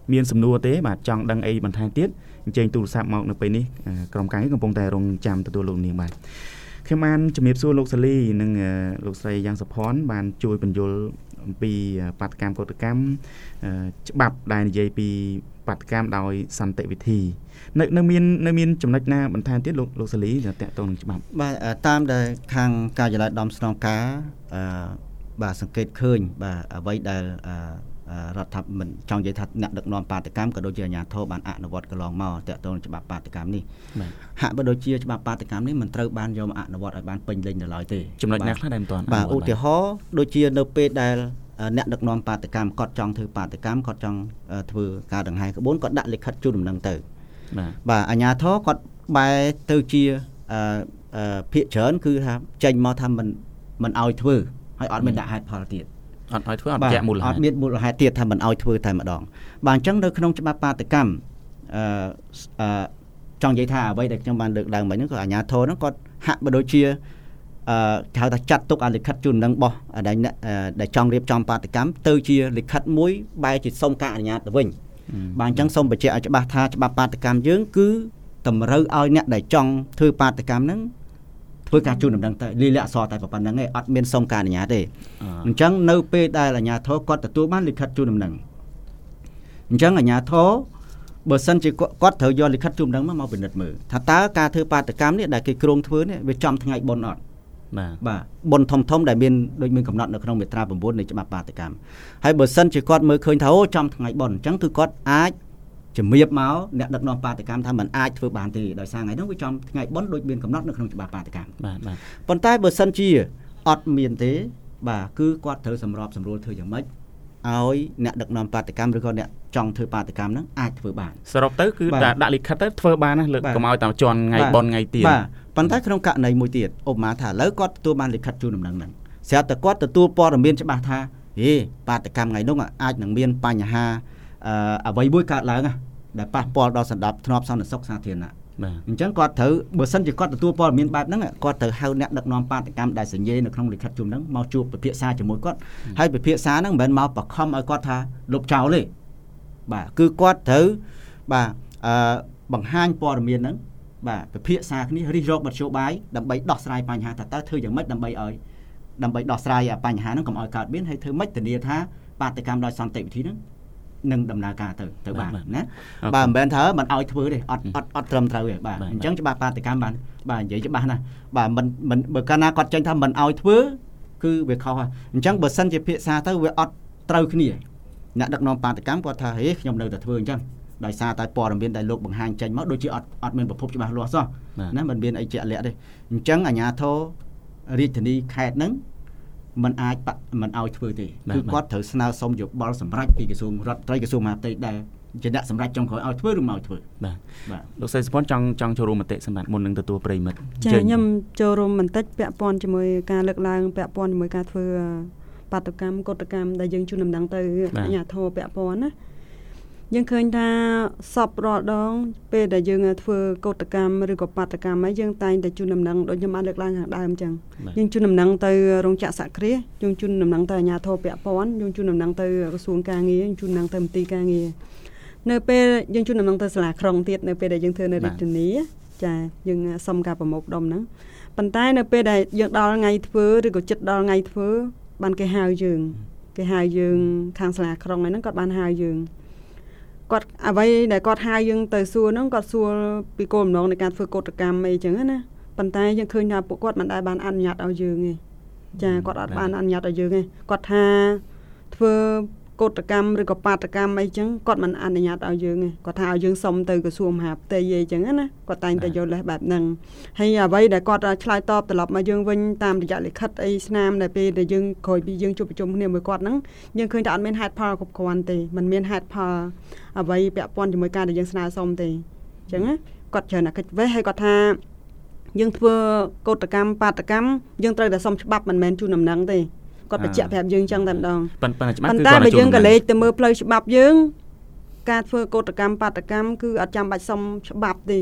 មានសំណួរទេបាទចង់ដឹងអីបន្ថែមទៀតអញ្ជើញទូរស័ព្ទមកនៅពេលនេះក្រុមការងារកំពុងតែរងចាំទទួលលោកនាងបាទខ្ញុំបានជំរាបសួរលោកសាលីនិងលោកស្រីយ៉ាងសុផាន់បានជួយបញ្យល់អំពីបាតកម្មកោតកម្មច្បាប់ដែលនិយាយពីបាតកម្មដោយសន្តិវិធីនៅនៅមាននៅមានចំណុចណាបន្ថែមទៀតលោកលោកសាលីតកតងនឹងច្បាប់បាទតាមដែលខាងការិយាល័យដំស្នងការអឺបាទសង្កេតឃើញបាទអ្វីដែលរដ្ឋាភិបាលចង់និយាយថាអ្នកដឹកនាំបាតកម្មក៏ដូចជាអាជ្ញាធរបានអនុវត្តកន្លងមកតកតងនឹងច្បាប់បាតកម្មនេះហាក់បីដូចជាច្បាប់បាតកម្មនេះមិនត្រូវបានយកមកអនុវត្តឲ្យបានពេញលេញនៅឡើយទេចំណុចណាខ្លះដែលមិនទាន់បាទឧទាហរណ៍ដូចជានៅពេលដែលអ្នកដឹកនាំបាតកម្មគាត់ចង់ធ្វើបាតកម្មគាត់ចង់ធ្វើការដង្ហែក្បួនគាត់ដាក់លិខិតជូនដំណឹងទៅបាទបាទអាជ្ញាធរគាត់បែរទៅជាភាគច្រើនគឺថាចេញមកថាមិនមិនឲ្យធ្វើហើយអត់មានដាក់ហេតុផលទៀតអត់ឲ្យធ្វើអត់បញ្ជាក់មូលហេតុអត់មានមូលហេតុទៀតថាមិនឲ្យធ្វើតែម្ដងបាទអញ្ចឹងនៅក្នុងច្បាប់បាតកម្មអឺអឺចង់និយាយថាអ្វីដែលខ្ញុំបានលើកឡើងមិញហ្នឹងក៏អាជ្ញាធរហ្នឹងគាត់ហាក់បីដូចជាអឺហៅថាចាត់ទុកអាលិខិតជូនដំណឹងរបស់ដែលដែលចង់រៀបចំបាតកម្មទៅជាលិខិតមួយបែរជាសុំការអនុញ្ញាតទៅវិញបាទអញ្ចឹងសូមបញ្ជាក់ឲ្យច្បាស់ថាច្បាប់បាតកម្មយើងគឺតម្រូវឲ្យអ្នកដែលចង់ធ្វើបាតកម្មហ្នឹងធ្វើការជូនដំណឹងទៅលិលាអក្សរតែប៉ុណ្្នឹងឯងអត់មានសុំការអនុញ្ញាតទេអញ្ចឹងនៅពេលដែលអាជ្ញាធរគាត់ទទួលបានលិខិតជូនដំណឹងអញ្ចឹងអាជ្ញាធរបើសិនជាគាត់ត្រូវយកលិខិតជូនដំណឹងមកពិនិត្យមើលថាតើការធ្វើបាតកម្មនេះដែលគេគ្រោងធ្វើនេះវាចំថ្ងៃបុណ្យអត់បាទបាទបុណ្យធំធំដែលមានដូចមានកំណត់នៅក្នុងមាត្រា9នៃច្បាប់បាតកម្មហើយបើសិនជាគាត់មើលឃើញថាអូចំថ្ងៃបុណ្យអញ្ចឹងគឺគាត់អាចជំរាបមកអ្នកដឹកនាំបាតកម្មថាมันអាចធ្វើបានទេដោយសារថ្ងៃនោះវាចំថ្ងៃបុណ្យដូចមានកំណត់នៅក្នុងច្បាប់បាតកម្មបាទបាទប៉ុន្តែបើសិនជាអត់មានទេបាទគឺគាត់ត្រូវសម្របសម្រួលធ្វើយ៉ាងម៉េចឲ្យអ្នកដឹកនាំបាតកម្មឬក៏អ្នកចង់ធ្វើបាតកម្មហ្នឹងអាចធ្វើបានសរុបទៅគឺដាក់លិខិតទៅធ្វើបានណាលើកកុំឲ្យតាមជន់ថ្ងៃបុណ្យថ្ងៃទៀនបាទប៉ុន្តែក្នុងករណីមួយទៀតឧបមាថាឥឡូវគាត់ទទួលបានលិខិតជូនដំណឹងហ្នឹងស្រាប់តែគាត់ទទួលព័ត៌មានច្បាស់ថាហេបាតកម្មថ្ងៃនោះអាចនឹងមានបញ្ហាអ្វីមួយកើតឡើងដែលប៉ះពាល់ដល់សន្តិភាពធ្នាប់សន្តិសុខសាធារណៈបាទអញ្ចឹងគាត់ត្រូវបើសិនជាគាត់ទទួលព័ត៌មានបែបហ្នឹងគាត់ត្រូវហៅអ្នកដឹកនាំបាតកម្មដែលសញ្ញេនៅក្នុងលិខិតជូនហ្នឹងមកជួបពិភាក្សាជាមួយគាត់ហើយពិភាក្សាហ្នឹងមិនមែនមកបខំឲ្យគាត់ថាលុបចោលទេបាទគឺគាត់ត្រូវបាទអឺបង្ហាញព័ត៌មានហ្នឹងបាទពិភាក្សាគ្នារិះរកមធ្យោបាយដើម្បីដោះស្រាយបញ្ហាថាតើធ្វើយ៉ាងម៉េចដើម្បីឲ្យដើម្បីដោះស្រាយបញ្ហាហ្នឹងកុំឲ្យកើតមានហើយធ្វើម៉េចធានាថាបាតកម្មដោយសន្តិវិធីហ្នឹងនឹងដំណើរការទៅទៅបានណាបាទមិនមែនថាមិនឲ្យធ្វើទេអត់អត់អត់ត្រឹមត្រូវទេបាទអញ្ចឹងច្បាប់បាតកម្មបានបាទនិយាយច្បាស់ណាស់បាទមិនមិនបើកាលណាគាត់ចេញថាមិនឲ្យធ្វើគឺវាខុសហើយអញ្ចឹងបើសិនជាភាសាទៅវាអត់ត្រូវគ្នាអ្នកដឹកនាំបាតកម្មគាត់ថាហេខ្ញុំនៅតែធ្វើអញ្ចឹងដោយសារតែព័ត៌មានដែលលោកបង្ហាញចេញមកដូចជាអត់អត់មានប្រភពច្បាស់លាស់សោះណាមិនមានអីជាក់លាក់ទេអញ្ចឹងអាជ្ញាធររាជធានីខេត្តហ្នឹងมันអាចមិនឲ្យធ្វើទេគឺគាត់ត្រូវស្នើសុំយោបល់សម្រាប់ពីក្រសួងរដ្ឋមន្ត្រីក្រសួងមហាផ្ទៃដែលជាអ្នកសម្រាប់ចុងក្រោយឲ្យធ្វើឬមិនឲ្យធ្វើបាទបាទលោកស្រីសុផាន់ចង់ចង់ចូលរួមមតិសម្រាប់មុននឹងទទួលប្រិមិត្តចាខ្ញុំចូលរួមបន្តិចពាក់ព័ន្ធជាមួយការលើកឡើងពាក់ព័ន្ធជាមួយការធ្វើបាតុកម្មកោតកម្មដែលយើងជូនដំណឹងទៅអាជ្ញាធរពាក់ព័ន្ធណាយើងឃើញថាសពរាល់ដងពេលដែលយើងធ្វើកោតកម្មឬក៏បាតកម្មហើយយើងតែងតែជូនដំណឹងដូចខ្ញុំបានលើកឡើងខាងដើមអញ្ចឹងយើងជូនដំណឹងទៅរោងចក្រសហគ្រាសយើងជូនដំណឹងទៅអាជ្ញាធរពាក់ព័ន្ធយើងជូនដំណឹងទៅក្រសួងការងារយើងជូនដំណឹងទៅមន្ទីរការងារនៅពេលយើងជូនដំណឹងទៅសាលាក្រុងទៀតនៅពេលដែលយើងធ្វើនៅរាជធានីចាយើងសុំការប្រមូលផ្ដុំហ្នឹងប៉ុន្តែនៅពេលដែលយើងដល់ថ្ងៃធ្វើឬក៏ចិត្តដល់ថ្ងៃធ្វើបានគេហៅយើងគេហៅយើងខាងសាលាក្រុងហ្នឹងគាត់បានហៅយើងគាត់អ្វីដែលគាត់ហៅយើងទៅសួរហ្នឹងគាត់សួរពីគោលបំណងនៃការធ្វើកោតកម្មអីចឹងណាប៉ុន្តែយើងឃើញថាពួកគាត់មិនដែលបានអនុញ្ញាតឲ្យយើងទេចាគាត់អត់បានអនុញ្ញាតឲ្យយើងទេគាត់ថាធ្វើកោតកម្មឬក៏បាតកម្មអីចឹងគាត់មិនអនុញ្ញាតឲ្យយើងទេគាត់ថាឲ្យយើងសុំទៅក្រសួងមហាផ្ទៃអីចឹងណាគាត់តែងតែយកលេសបែបហ្នឹងហើយអ្វីដែលគាត់ឆ្លើយតបត្រឡប់មកយើងវិញតាមរយៈលិខិតអីស្នាមដែលពេលដែលយើងក្រោយពីយើងជួបប្រជុំគ្នាមួយគាត់ហ្នឹងយើងឃើញថាអត់មានហេតុផលគ្រប់គ្រាន់ទេมันមានហេតុផលអ្វីពាក់ព័ន្ធជាមួយការដែលយើងស្នើសុំទេអញ្ចឹងណាគាត់ច្រើនតែកិច្ចវេះហើយគាត់ថាយើងធ្វើកោតកម្មបាតកម្មយើងត្រូវតែសុំច្បាប់មិនមែនជូនដំណឹងទេគាត់បញ្ជាក់ប្រាប់យើងចឹងតែម្ដងប៉ុន្តែច្បាប់គឺគាត់បើយើងក៏លេខទៅមើលផ្លូវច្បាប់យើងការធ្វើកោតកម្មបាតកម្មគឺអត់ចាំបាច់សុំច្បាប់ទេ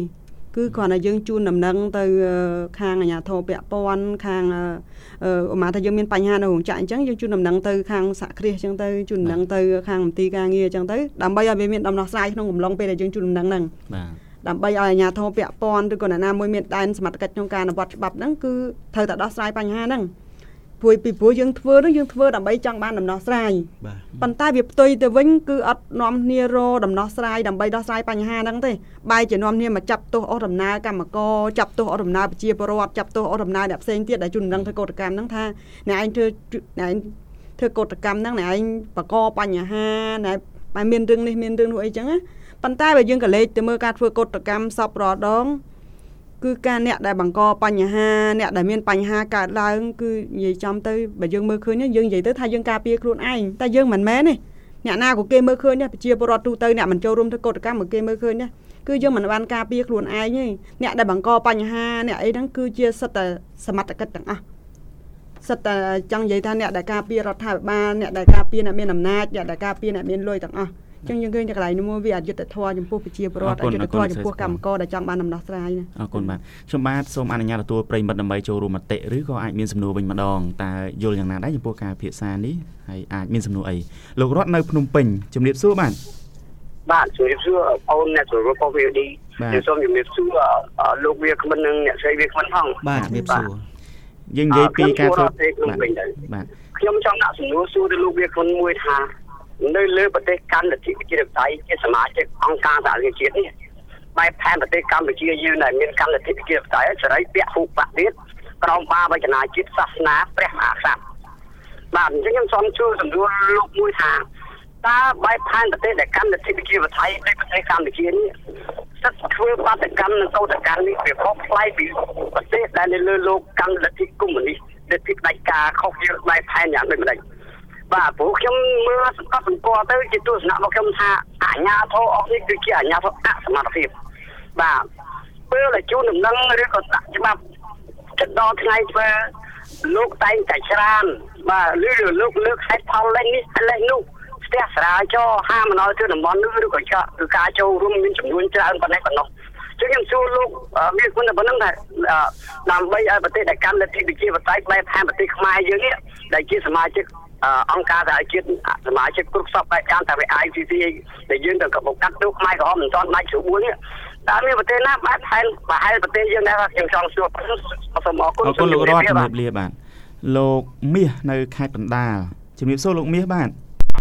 គឺគ្រាន់តែយើងជូនដំណឹងទៅខាងអាជ្ញាធរពាក់ព័ន្ធខាងអឺឧមាថាយើងមានបញ្ហានៅរោងចក្រអញ្ចឹងយើងជូនដំណឹងទៅខាងសហគ្រាសអញ្ចឹងទៅជូនដំណឹងទៅខាងមន្ទីរការងារអញ្ចឹងទៅដើម្បីឲ្យវាមានដំណោះស្រាយក្នុងកំឡុងពេលដែលយើងជូនដំណឹងហ្នឹងបាទដើម្បីឲ្យអាជ្ញាធរពាក់ព័ន្ធឬក៏អ្នកណាមួយមានដែនសមត្ថកិច្ចក្នុងការអនុវត្តច្បាប់ហ្នឹងគឺត្រូវតែដោះស្រាយបញ្ហាហ្នឹងព្រោះពីព្រោះយើងធ្វើនោះយើងធ្វើដើម្បីចង់បានដំណោះស្រាយបាទប៉ុន្តែវាផ្ទុយទៅវិញគឺអត់នាំគ្នារដំណោះស្រាយដើម្បីដោះស្រាយបញ្ហាហ្នឹងទេបែរជានាំគ្នាមកចាប់ទោសអស់ដំណើរកម្មករចាប់ទោសអស់ដំណើរប្រជាពលរដ្ឋចាប់ទោសអស់ដំណើរអ្នកផ្សេងទៀតដែលជូនដំណឹងធ្វើកោតកម្មហ្នឹងថាអ្នកឯងធ្វើអ្នកឯងធ្វើកោតកម្មហ្នឹងអ្នកឯងបង្កបញ្ហាអ្នកបែរមានរឿងនេះមានរឿងនោះអីចឹងណាប៉ុន្តែបើយើងក៏លេចទៅមើលការធ្វើកោតកម្មសពរាល់ដងគឺការអ្នកដែលបង្កបញ្ហាអ្នកដែលមានបញ្ហាកើតឡើងគឺនិយាយចំទៅបើយើងមើលឃើញយើងនិយាយទៅថាយើងការពារខ្លួនឯងតែយើងមិនមែនទេអ្នកណាក៏គេមើលឃើញដែរប្រជាពលរដ្ឋទូទៅអ្នកមិនចូលរួមធ្វើកោតកម្មក៏គេមើលឃើញដែរគឺយើងមិនបានការពារខ្លួនឯងទេអ្នកដែលបង្កបញ្ហាអ្នកអីហ្នឹងគឺជាសិទ្ធិតែសមត្ថកិច្ចទាំងអស់សិទ្ធិតែចង់និយាយថាអ្នកដែលការពាររដ្ឋាភិបាលអ្នកដែលការពារអ្នកមានអំណាចអ្នកដែលការពារអ្នកមានលុយទាំងអស់ចឹងយើងឃើញតែកន្លែងនេះមួយវាអយុត្តិធម៌ចំពោះប្រជាពលរដ្ឋអយុត្តិធម៌ចំពោះកម្មករដែលចង់បានដំណោះស្រាយណាអរគុណបាទខ្ញុំបាទសូមអនុញ្ញាតទទួលប្រិយមិត្តដើម្បីចូលរួមមតិឬក៏អាចមានសំណួរវិញម្ដងតើយល់យ៉ាងណាដែរចំពោះការពិភាក្សានេះហើយអាចមានសំណួរអីលោករតនៅភ្នំពេញជំរាបសួរបាទបាទជំរាបសួរអូនអ្នកចូលរួមរបស់ វី អូ ឌី ខ្ញុំសូមជំរាបសួរលោកវាគ្មិននិងអ្នកស្រីវាគ្មិនផងបាទជំរាបសួរយើងនិយាយពីការធ្វើបាទខ្ញុំចង់ដាក់សំណួរសួរទៅលោកវាគ្មិនមួយថានៅលើប្រទេសកម្ពុជាប្រជាធិបតេយ្យជាសមាជិកអង្គការសហប្រជាជាតិនេះបែបផែនប្រទេសកម្ពុជាយើងដែលមានកម្មលទ្ធិប្រជាធិបតេយ្យសេរីពាក់ហូបបាក់ទៀតក្រោមបាវចនាជាតិសាសនាព្រះមហាក្សត្របាទអញ្ចឹងខ្ញុំសូមជួសំណួរលោកមួយថាតើបែបផែនប្រទេសដែលកម្មលទ្ធិប្រជាធិបតេយ្យនៃប្រទេសកម្ពុជានេះសិទ្ធិធ្វើបាតកម្មនិងកោតកម្មនេះវាខុសប្លែកពីប្រទេសដែលនៅលើលោកកម្មលទ្ធិកុម្មុយនីសដែលពីផ្ដាច់ការខុសពីបែបផែនយ៉ាងដូចម្ដេចបាទព្រោះខ្ញុំមើលសង្កត់សង្កល់ទៅជាទស្សនៈរបស់ខ្ញុំថាអាជ្ញាធរអស់នេះគឺជាអាជ្ញាធរអសមត្ថភាពបាទពេលដែលជួនដំណឹងឬក៏ដាក់ច្បាប់ចិត្តដល់ថ្ងៃធ្វើលោកតែងតែច្រើនបាទឬលោកលើកហេតុផលលេងនេះលេងនោះស្ទះស្រាលចោហាមមិនឲ្យធ្វើតំបន់នោះឬក៏ចាក់គឺការចូលរួមមានចំនួនច្រើនប៉ុណ្ណេះប៉ុណ្ណោះចឹងខ្ញុំសួរលោកមានគុណតែប៉ុណ្្នឹងថាដើម្បីឲ្យប្រទេសដែលកម្មលទ្ធិប្រជាធិបតេយ្យបែបផែនប្រទេសខ្មែរយើងនេះដែលជាសមាជិកអង្គការសហជាតិសមាជិកគ្រប់សពបែបយ៉ាងតែវា ไอ ซี ซี ដែលយើងទៅកបកាត់ទៅខ្មែរក្រហមមិនទាន់ដាច់ស្រួលនេះតើមានប្រទេសណាបែបផែនប្រហែលប្រទេសយើងដែរខ្ញុំចង់សួរសូមអរគុណអរគុណលោករតជំរាបលាបាទលោកមាសនៅខេត្តកណ្ដាលជំរាបសួរលោកមាសបាទ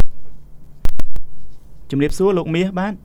ជំរាបសួរលោកមាសបាទ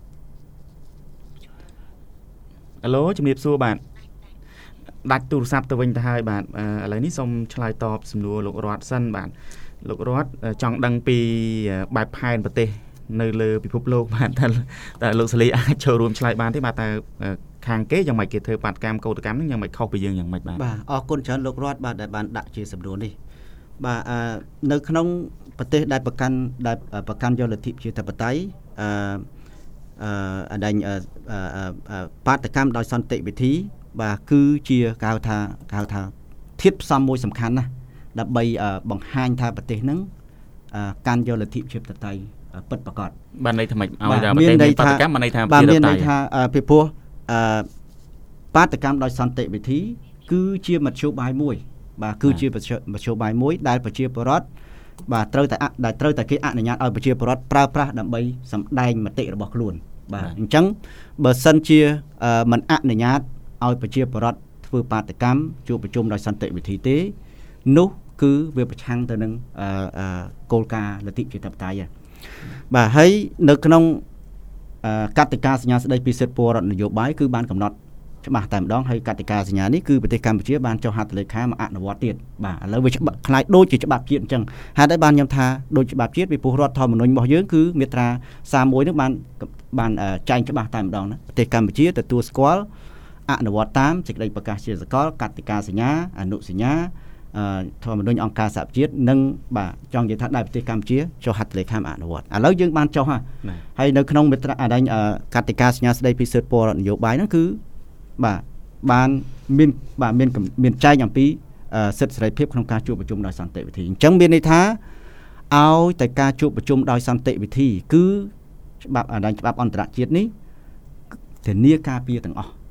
អាឡូជំរាបសួរបាទដាច់ទូរស័ព្ទទៅវិញទៅហើយបាទឥឡូវនេះសូមឆ្លើយតបសំណួរលោករតសិនបាទលោករតចង់ដឹងពីបែបផែនប្រទេសនៅលើពិភពលោកបាទតើតើលោកសាលីអាចចូលរួមឆ្លើយបានទេបាទតើខាងគេយ៉ាងម៉េចគេធ្វើបាតកម្មកោតកម្មហ្នឹងយ៉ាងម៉េចខុសពីយើងយ៉ាងម៉េចបាទបាទអរគុណច្រើនលោករតបាទដែលបានដាក់ជាសំណួរនេះបាទនៅក្នុងប្រទេសដែលប្រកាន់ដែលប្រកាន់យកលទ្ធិប្រជាធិបតេយ្យអឺអឺអដែងបាតកម្មដោយសន្តិវិធីបាទគឺជាគេហៅថាគេហៅថាធាតុផ្សំមួយសំខាន់ណាស់ដើម្បីបង្ហាញថាប្រទេសហ្នឹងកាន់យកលទ្ធិប្រជាធិបតេយ្យពិតប្រាកដបានន័យថាម៉េចឲ្យថាប្រទេសមានបាតកម្មបានន័យថាប្រជាធិបតេយ្យបានន័យថាពីព្រោះបាតកម្មដោយសន្តិវិធីគឺជាមធ្យោបាយមួយបាទគឺជាមធ្យោបាយមួយដែលប្រជាពលរដ្ឋបាទត្រូវតែដែលត្រូវតែគេអនុញ្ញាតឲ្យប្រជាពលរដ្ឋប្រើប្រាស់ដើម្បីសម្ដែងមតិរបស់ខ្លួនបាទអញ្ចឹងបើសិនជាមិនអនុញ្ញាតឲ្យប្រជាពលរដ្ឋធ្វើបាតកម្មជួបប្រជុំដោយសន្តិវិធីទេនោះគឺវាប្រឆាំងទៅនឹងគោលការណ៍លទ្ធិប្រជាធិបតេយ្យបាទហើយនៅក្នុងកតិកាសញ្ញាស្តីពីសិទ្ធិពលរដ្ឋនយោបាយគឺបានកំណត់ច្បាស់តែម្ដងហើយកតិកាសញ្ញានេះគឺប្រទេសកម្ពុជាបានចុះហត្ថលេខាមកអនុវត្តទៀតបាទឥឡូវវាច្បាស់ខ្លាយដូចជាច្បាប់ជាតិអញ្ចឹងហេតុអីបានខ្ញុំថាដូចច្បាប់ជាតិពីព្រោះរដ្ឋធម្មនុញ្ញរបស់យើងគឺមាត្រាសាមមួយនឹងបានបានចែងច្បាស់តែម្ដងណាប្រទេសកម្ពុជាទទួលស្គាល់អនុវត្តតាមសេចក្តីប្រកាសជាសកលកតិកាសញ្ញាអនុសញ្ញាធម្មនុញ្ញអង្គការសហជាតិនិងបាទចង់និយាយថាដែរប្រទេសកម្ពុជាចុះហត្ថលេខាអនុវត្តឥឡូវយើងបានចុះហើយនៅក្នុងមាត្រាអដែងកតិកាសញ្ញាស្តីពីសិទ្ធិពលរដ្ឋនយោបាយហ្នឹងគឺបាទបានមានបាទមានមានចែងអំពីសិទ្ធិសេរីភាពក្នុងការជួបប្រជុំដោយសន្តិវិធីអញ្ចឹងមានន័យថាឲ្យតែការជួបប្រជុំដោយសន្តិវិធីគឺច្បាប់អដែងច្បាប់អន្តរជាតិនេះធានាការពារទាំងអស់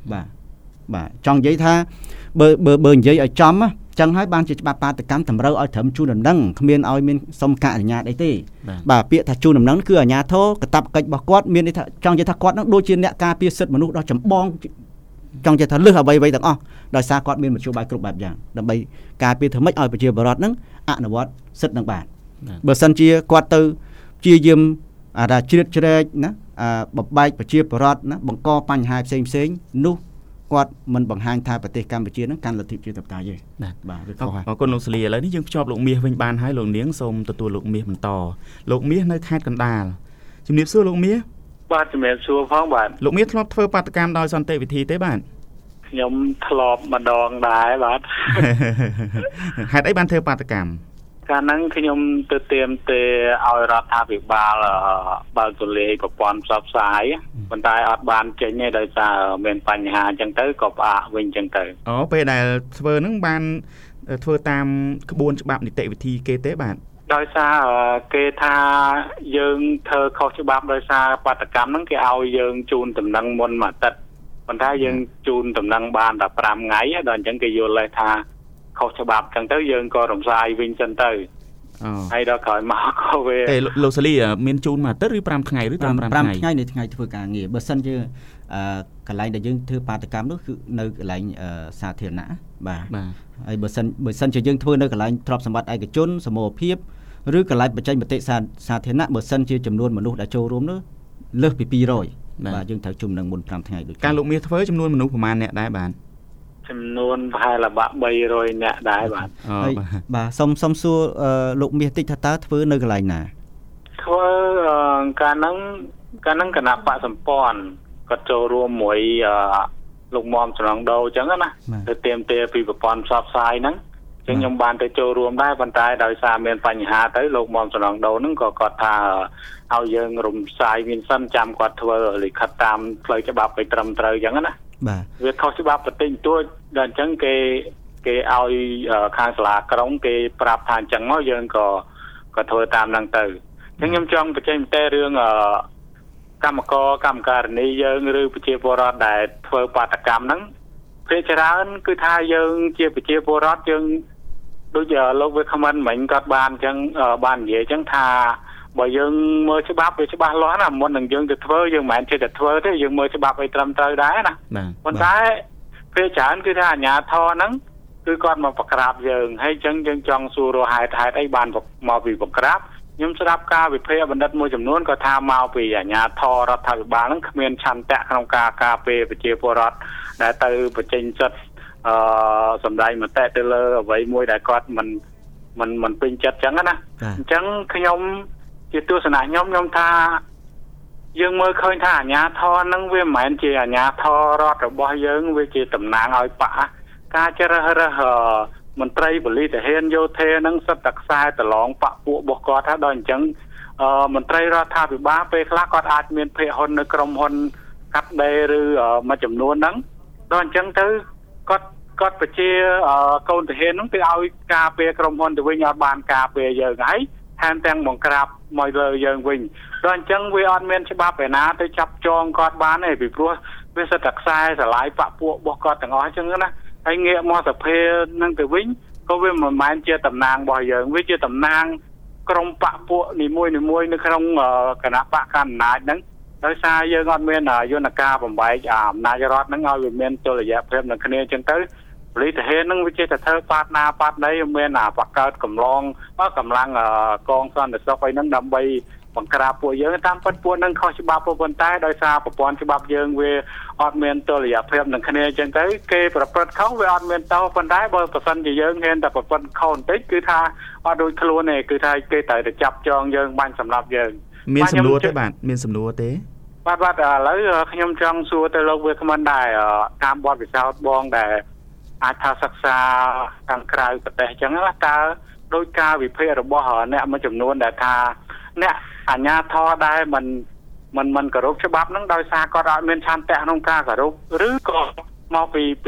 បាទបាទចង់និយាយថាបើបើបើនិយាយឲ្យចំចឹងហើយបានជាច្បាប់បាតកម្មតម្រូវឲ្យត្រឹមជូនដំណឹងគ្មានឲ្យមានសុំការអនុញ្ញាតអីទេបាទពាក្យថាជូនដំណឹងគឺអាជ្ញាធរកាតព្វកិច្ចរបស់គាត់មានន័យថាចង់និយាយថាគាត់នឹងដូចជាអ្នកការពារសិទ្ធិមនុស្សដ៏ចម្បងចង់និយាយថាលើសអ្វីៗទាំងអស់ដោយសារគាត់មានមធ្យោបាយគ្រប់បែបយ៉ាងដើម្បីការពារធ្វើម៉េចឲ្យប្រជាពលរដ្ឋនឹងអនុវត្តសិទ្ធិនឹងបានបើសិនជាគាត់ទៅជាយាមអាថាជ្រៀតជ្រែកណាបបែកប្រជាពលរដ្ឋណាបង្កបញ្ហាផ្សេងផ្សេងនោះគាត់មិនបង្ហាញថាប្រទេសកម្ពុជានឹងកាន់លទ្ធិប្រជាធិបតេយ្យទេបាទវាខុសហើយអរគុណលោកស្លីឥឡូវនេះយើងភ្ជាប់លោកមាសវិញបានហើយលោកនាងសូមទទួលលោកមាសបន្តលោកមាសនៅខេត្តកណ្ដាលជំរាបសួរលោកមាសបាទជំរាបសួរផងបាទលោកមាសធ្លាប់ធ្វើបាតកម្មដោយសន្តិវិធីទេបាទខ្ញុំធ្លាប់ម្ដងដែរបាទហេតុអីបានធ្វើបាតកម្មកាលហ្នឹងខ្ញុំទៅទាមទារឲ្យរដ្ឋាភិបាលបើកទូលាយប្រព័ន្ធផ្សព្វផ្សាយប៉ុន្តែអត់បានចេញទេដោយសារមានបញ្ហាអញ្ចឹងទៅក៏ផ្អាកវិញអញ្ចឹងទៅអូពេលដែលធ្វើហ្នឹងបានធ្វើតាមក្បួនច្បាប់នីតិវិធីគេទេបាទដោយសារគេថាយើងធ្វើខុសច្បាប់ដោយសារបាតកម្មហ្នឹងគេឲ្យយើងជូនដំណឹងមុនមួយអាទិត្យប៉ុន្តែយើងជូនដំណឹងបានតែប្រាំថ្ងៃដល់អញ្ចឹងគេយល់លេសថាខុសច្បាប់អញ្ចឹងទៅយើងក៏រំសាយវិញសិនទៅអូហើយដល់ក្រោយមកក៏វាទេលោកសាលីមានជូនមួយអាទិត្យឬប្រាំថ្ងៃឬតាមប្រាំថ្ងៃនៃថ្ងៃធ្វើការងារបើសិនជាអឺកន្លែងដែលយើងធ្វើបាតកម្មនោះគឺនៅកន្លែងសាធារណៈបាទបាទហើយបើសិនបើសិនជាយើងធ្វើនៅកន្លែងទ្រព្យសម្បត្តិឯកជនសមូហភាពឬកន្លែងបច្ចេកមតិសាធារណៈបើសិនជាចំនួនមនុស្សដែលចូលរួមនោះលើសពីពីររយបាទយើងត្រូវជុំនឹងមុនប្រាំថ្ងៃដូចការលោកមាសធ្វើចំនួនមនុស្សប្រមាណអ្នកដែរបាទចំនួនប្រហែលបាក់បីរយនាក់ដែរបាទហើយបាទសុំសុំសួរលោកមាសតិចថាតើធ្វើនៅកន្លែងណាធ្វើកាលហ្នឹងកាលហ្នឹងគណៈបកសម្ព័ន្ធគាត់ចូលរួមមួយលោកមុំស្រងដោអញ្ចឹងណាទៅទាមទារពីប្រព័ន្ធផ្សព្វផ្សាយហ្នឹងអញ្ចឹងខ្ញុំបានទៅចូលរួមដែរប៉ុន្តែដោយសារមានបញ្ហាទៅលោកមុំស្រងដោហ្នឹងក៏គាត់ថាឲ្យយើងរំសាយមានសិនចាំគាត់ធ្វើលិខិតតាមផ្លូវច្បាប់ឲ្យត្រឹមត្រូវអញ្ចឹងណាបាទវាខុសច្បាប់បន្តិចបន្តួចដល់អញ្ចឹងគេគេឲ្យខាងសាលាក្រុងគេប្រាប់ថាអញ្ចឹងមកយើងក៏ក៏ធ្វើតាមហ្នឹងទៅអញ្ចឹងខ្ញុំចង់បញ្ចេញតែរឿងកម្មករកម្មការិនីយើងឬប្រជាពលរដ្ឋដែលធ្វើបាតកម្មហ្នឹងភាគច្រើនគឺថាយើងជាប្រជាពលរដ្ឋយើងដូចលោកវាខមមិនមិញគាត់បានអញ្ចឹងបាននិយាយអញ្ចឹងថាបើយើងមើលច្បាប់វាច្បាស់លាស់ណាមុននឹងយើងទៅធ្វើយើងមិនមែនចេះតែធ្វើទេយើងមើលច្បាប់ឲ្យត្រឹមត្រូវដែរណាប៉ុន្តែពេលច្រើនគឺថាអាជ្ញាធរហ្នឹងគឺគាត់មកបង្ក្រាបយើងហើយអញ្ចឹងយើងចង់សួររហេតុហេតុអីបានមកពីបង្ក្រាបខ្ញុំស្ដាប់ការវិភាគបណ្ឌិតមួយចំនួនក៏ថាមកពីអាជ្ញាធររដ្ឋាភិបាលហ្នឹងគ្មានឆន្ទៈក្នុងការការពារប្រជាពលរដ្ឋដែលទៅបញ្ចេញសិទ្ធិអឺសម្ដែងមតិទៅលើអ្វីមួយដែលគាត់មិនមិនមិនពេញចិត្តអញ្ចឹងណាអញ្ចឹងខ្ញុំជាទស្សនៈខ្ញុំខ្ញុំថាយើងមើលឃើញថាអាជ្ញាធរហ្នឹងវាមិនមែនជាអាជ្ញាធររដ្ឋរបស់យើងវាជាតំណាងឲ្យបកការជ្រើសរើសមន្ត្រីប៉ូលីសទាហានយោធាហ្នឹងសិតតែខ្សែតឡងបកពួករបស់គាត់ថាដល់អញ្ចឹងអឺមន្ត្រីរដ្ឋាភិបាលពេលខ្លះគាត់អាចមានភាគហ៊ុននៅក្រុមហ៊ុនកាត់ដេរឬមួយចំនួនហ្នឹងដល់អញ្ចឹងទៅគាត់គាត់បជាកូនទាហានហ្នឹងទៅឲ្យការពារក្រុមហ៊ុនទៅវិញអត់បានការពារយើងហើយថែមទាំងបង្ក្រាបមកលើយើងវិញដល់អញ្ចឹងវាអត់មានច្បាប់ឯណាទៅចាប់ចងគាត់បានទេពីព្រោះវាសិតតែខ្សែស្រឡាយបកពួករបស់គាត់ទាំងអស់អញ្ចឹងណាហើយងាកមកសភានឹងទៅវិញក៏វាមិនមែនជាតំណាងរបស់យើងវាជាតំណាងក្រុមបកពួកនីមួយនីមួយនៅក្នុងគណៈបកកណ្ដាលហ្នឹងដោយសារយើងអត់មានយន្តការបំបែកអំណាចរដ្ឋហ្នឹងឲ្យវាមានតុល្យភាពនឹងគ្នាអញ្ចឹងទៅពលិទាហានហ្នឹងវាជាតែធ្វើបាតណាបាតណីមានបកកើតកម្លងកម្លាំងកងសន្តិសុខអីហ្នឹងដើម្បីបង្ក្រាបពួកយើងតាមពិតពួកហ្នឹងខុសច្បាប់ប៉ុន្តែដោយសារប្រព័ន្ធច្បាប់យើងវាអត់មានតុល្យភាពនឹងគ្នាអញ្ចឹងទៅគេប្រព្រឹត្តខុសវាអត់មានតោប៉ុន្តែបើប្រសិនជាយើងហ៊ានតែប្រព្រឹត្តខុសបន្តិចគឺថាអត់ដូចខ្លួនទេគឺថាគេត្រូវតែចាប់ចងយើងបាញ់សម្លាប់យើងមានសំណួរទេបាទមានសំណួរទេបាទបាទឥឡូវខ្ញុំចង់សួរទៅលោកវាគ្មិនដែរតាមបទពិសោធន៍បងដែលអាចថាសិក្សាខាងក្រៅប្រទេសអញ្ចឹងណាតើដោយការវិភាគរបស់អ្នកមួយចំនួនដែលថាអ្នកអាជ្ញាធរដែលមិនមិនមិនគោរពច្បាប់ហ្នឹងដោយសារគាត់អត់មានឆន្ទៈក្នុងការគោរពឬក៏មកពីពី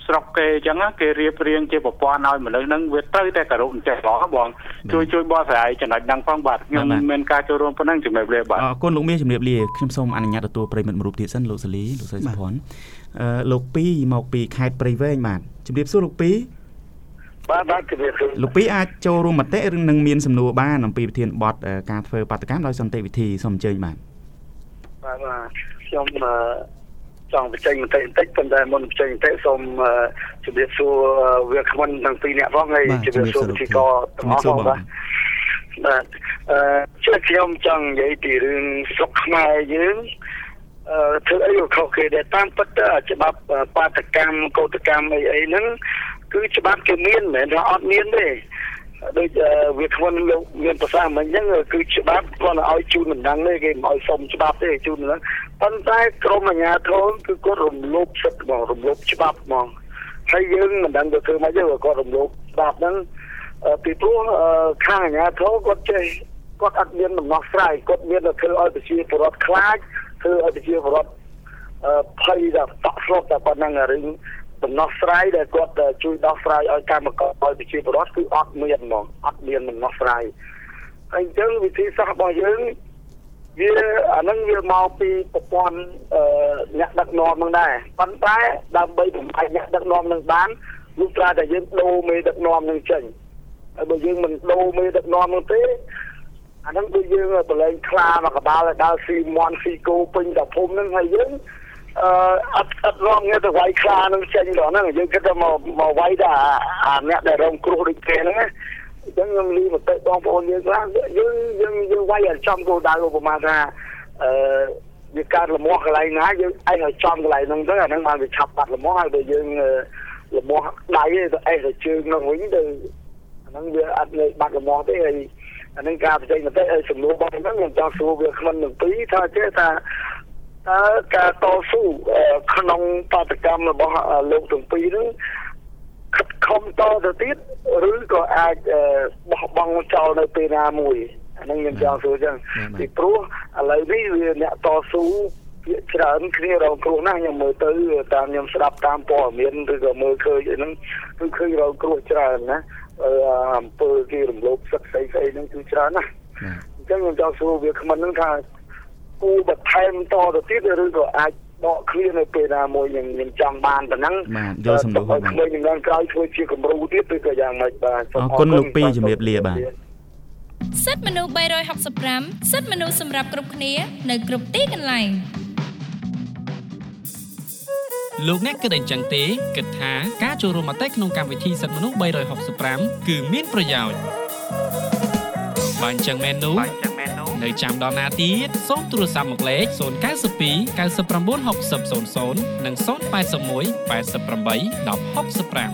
ស្រុកគេអញ្ចឹងគេរៀបរៀងជាប្រព័ន្ធឲ្យមនុស្សហ្នឹងវាត្រូវតែគោរពអញ្ចឹងបងបងជួយជួយបកស្រាយចំណុចហ្នឹងផងបាទខ្ញុំមានការចូលរួមប៉ុណ្ណឹងជំរាបលាបាទអរគុណលោកមាសជំរាបលាខ្ញុំសូមអនុញ្ញាតទទួលប្រិមិត្តមួយរូបទៀតសិនលោកសាលីលោកស្រីសុភ័ណ្ឌអឺលោកពីមកពីខេត្តព្រៃវែងបាទជំរាបសួរលោកពីបាទបាទជំរាបសួរលោកពីអាចចូលរួមមតិឬនឹងមានសំណួរបានអំពីប្រធានបទការធ្វើបាតកម្មដោយសន្តិវិធីសូមអញ្ជើញបាទបាទខ្ញុំចង់បញ្ចេញមតិបន្តិចប៉ុន្តែមុនបញ្ចេញមតិសូមជម្រាបសួរវាគ្មិនទាំងពីរអ្នកផងហើយជម្រាបសួរវិធីករទាំងអស់ផងបាទបាទអឺជឿខ្ញុំចង់និយាយពីរឿងស្រុកខ្មែរយើងអឺធ្វើអីក៏ខុសគេដែរតាមពិតច្បាប់បាតកម្មកោតកម្មអីអីហ្នឹងគឺច្បាប់គេមានមិនមែនថាអត់មានទេដូចវាគ្មិនលោកមានប្រសាសន៍មិនអញ្ចឹងគឺច្បាប់គាត់ឲ្យជូនដំណឹងទេគេមិនឲ្យសុំច្បាប់ទេជូនដំណឹងប៉ុន្តែក្រមអាជ្ញាធរគឺគាត់រំលោភសិទ្ធិហ្មងរំលោភច្បាប់ហ្មងហើយយើងមិនដឹងទៅធ្វើម៉េចទេគាត់រំលោភច្បាប់ហ្នឹងពីព្រោះខាងអាជ្ញាធរគាត់ចេះគាត់អត់មានដំណោះស្រាយគាត់មានតែធ្វើឲ្យប្រជាពលរដ្ឋខ្លាចធ្វើឲ្យប្រជាពលរដ្ឋភ័យដល់តក់ស្លុតតែប៉ុណ្ណឹងរឿងដំណោះស្រាយដែលគាត់ជួយដោះស្រាយឲ្យកម្មករឲ្យប្រជាពលរដ្ឋគឺអត់មានហ្មងអត់មានដំណោះស្រាយហើយអញ្ចឹងវិធីសាស្ត្ររបស់យើងវាអានឹងវាមកពីប្រព័ន្ធអ្នកដឹកនាំហ្នឹងដែរប៉ុន្តែដើម្បីបំផាច់អ្នកដឹកនាំនឹងបានលុះត្រាតែយើងដូរមេដឹកនាំនឹងចេញហើយបើយើងមិនដូរមេដឹកនាំនោះទេអាហ្នឹងគឺយើងប្រឡែងខ្លាមកកដាលដល់ស៊ីមន់ស៊ីគោពេញតែភូមិហ្នឹងហើយយើងអឺអត់អត់រងងារទៅវាយខ្លានឹងចេញដល់ហ្នឹងយើងគិតថាមកមកវាយដល់អាអ្នកដែលរងគ្រោះដូចគេហ្នឹងណាអញ្ចឹងខ្ញុំលីមកទៅបងប្អូនយើងខ្លះយើងយើងយើងវាយឲ្យចំគោលដៅឧបមាថាអឺវាការលំមាស់កន្លែងណាយើងឯងឲ្យចំកន្លែងហ្នឹងទៅអាហ្នឹងបានវាឆាប់បាត់លំមាស់ហើយបើយើងលំមាស់ដៃទៅឯងទៅជើងនោះវិញទៅអាហ្នឹងវាអត់លេបាត់លំមាស់ទេហើយអាហ្នឹងការបញ្ចេញមតិឲ្យសំណួរបងហ្នឹងខ្ញុំចង់សួរវាគ្មិនទាំងពីរថាចេះថាតើការតស៊ូក្នុងបាតកម្មរបស់លោកទាំងពីរហ្នឹងខិតខំតទៅទៀតឬក៏អាចបោះបង់ចោលនៅពេលណាមួយអាហ្នឹងខ្ញុំចង់សួរចឹងពីព្រោះឥឡូវនេះវាអ្នកតស៊ូភាគច្រើនគ្នារងគ្រោះណាស់ខ្ញុំមើលទៅតាមខ្ញុំស្ដាប់តាមព័ត៌មានឬក៏មើលឃើញអីហ្នឹងគឺឃើញរងគ្រោះច្រើនណាអំពើគេរំលោភសិទ្ធិស្អីស្អីហ្នឹងគឺច្រើនណាស់អញ្ចឹងខ្ញុំចង់សួរវាគ្មិនហ្នឹងថាគូបន្ថែមតទៅទៀតឬក៏អាចដកឃ្លានៅពេលណាមួយខ្ញុំខ្ញុំចង់បានប៉ុណ្ណឹងបាទយកសំណួរបាទខ្ញុំនឹងក្រោយធ្វើជាគំរូទៀតឬក៏យ៉ាងម៉េចបាទអរគុណលោកពីរជំរាបលាបាទសិទ្ធិមនុស្សបីរយហុកសិបប្រាំសិទ្ធិមនុស្សសម្រាប់គ្រប់គ្នានៅគ្រប់ទីកន្លែងលោកអ្នកគិតអញ្ចឹងទេគិតថាការចូលរួមមតិក្នុងកម្មវិធីសិទ្ធិមនុស្សបីរយហុកសិបប្រាំគឺមានប្រយោជន៍បើអញ្ចឹងមែននោះនៅចាំដល់ណាទៀតសូមទូរស័ព្ទមកលេខศูนย์ เก้า สอง เก้า เก้า หก หก ศูนย์ ศูนย์ ศูนย์និង ศูนย์ แปด หนึ่ง แปด แปด หก หก ห้า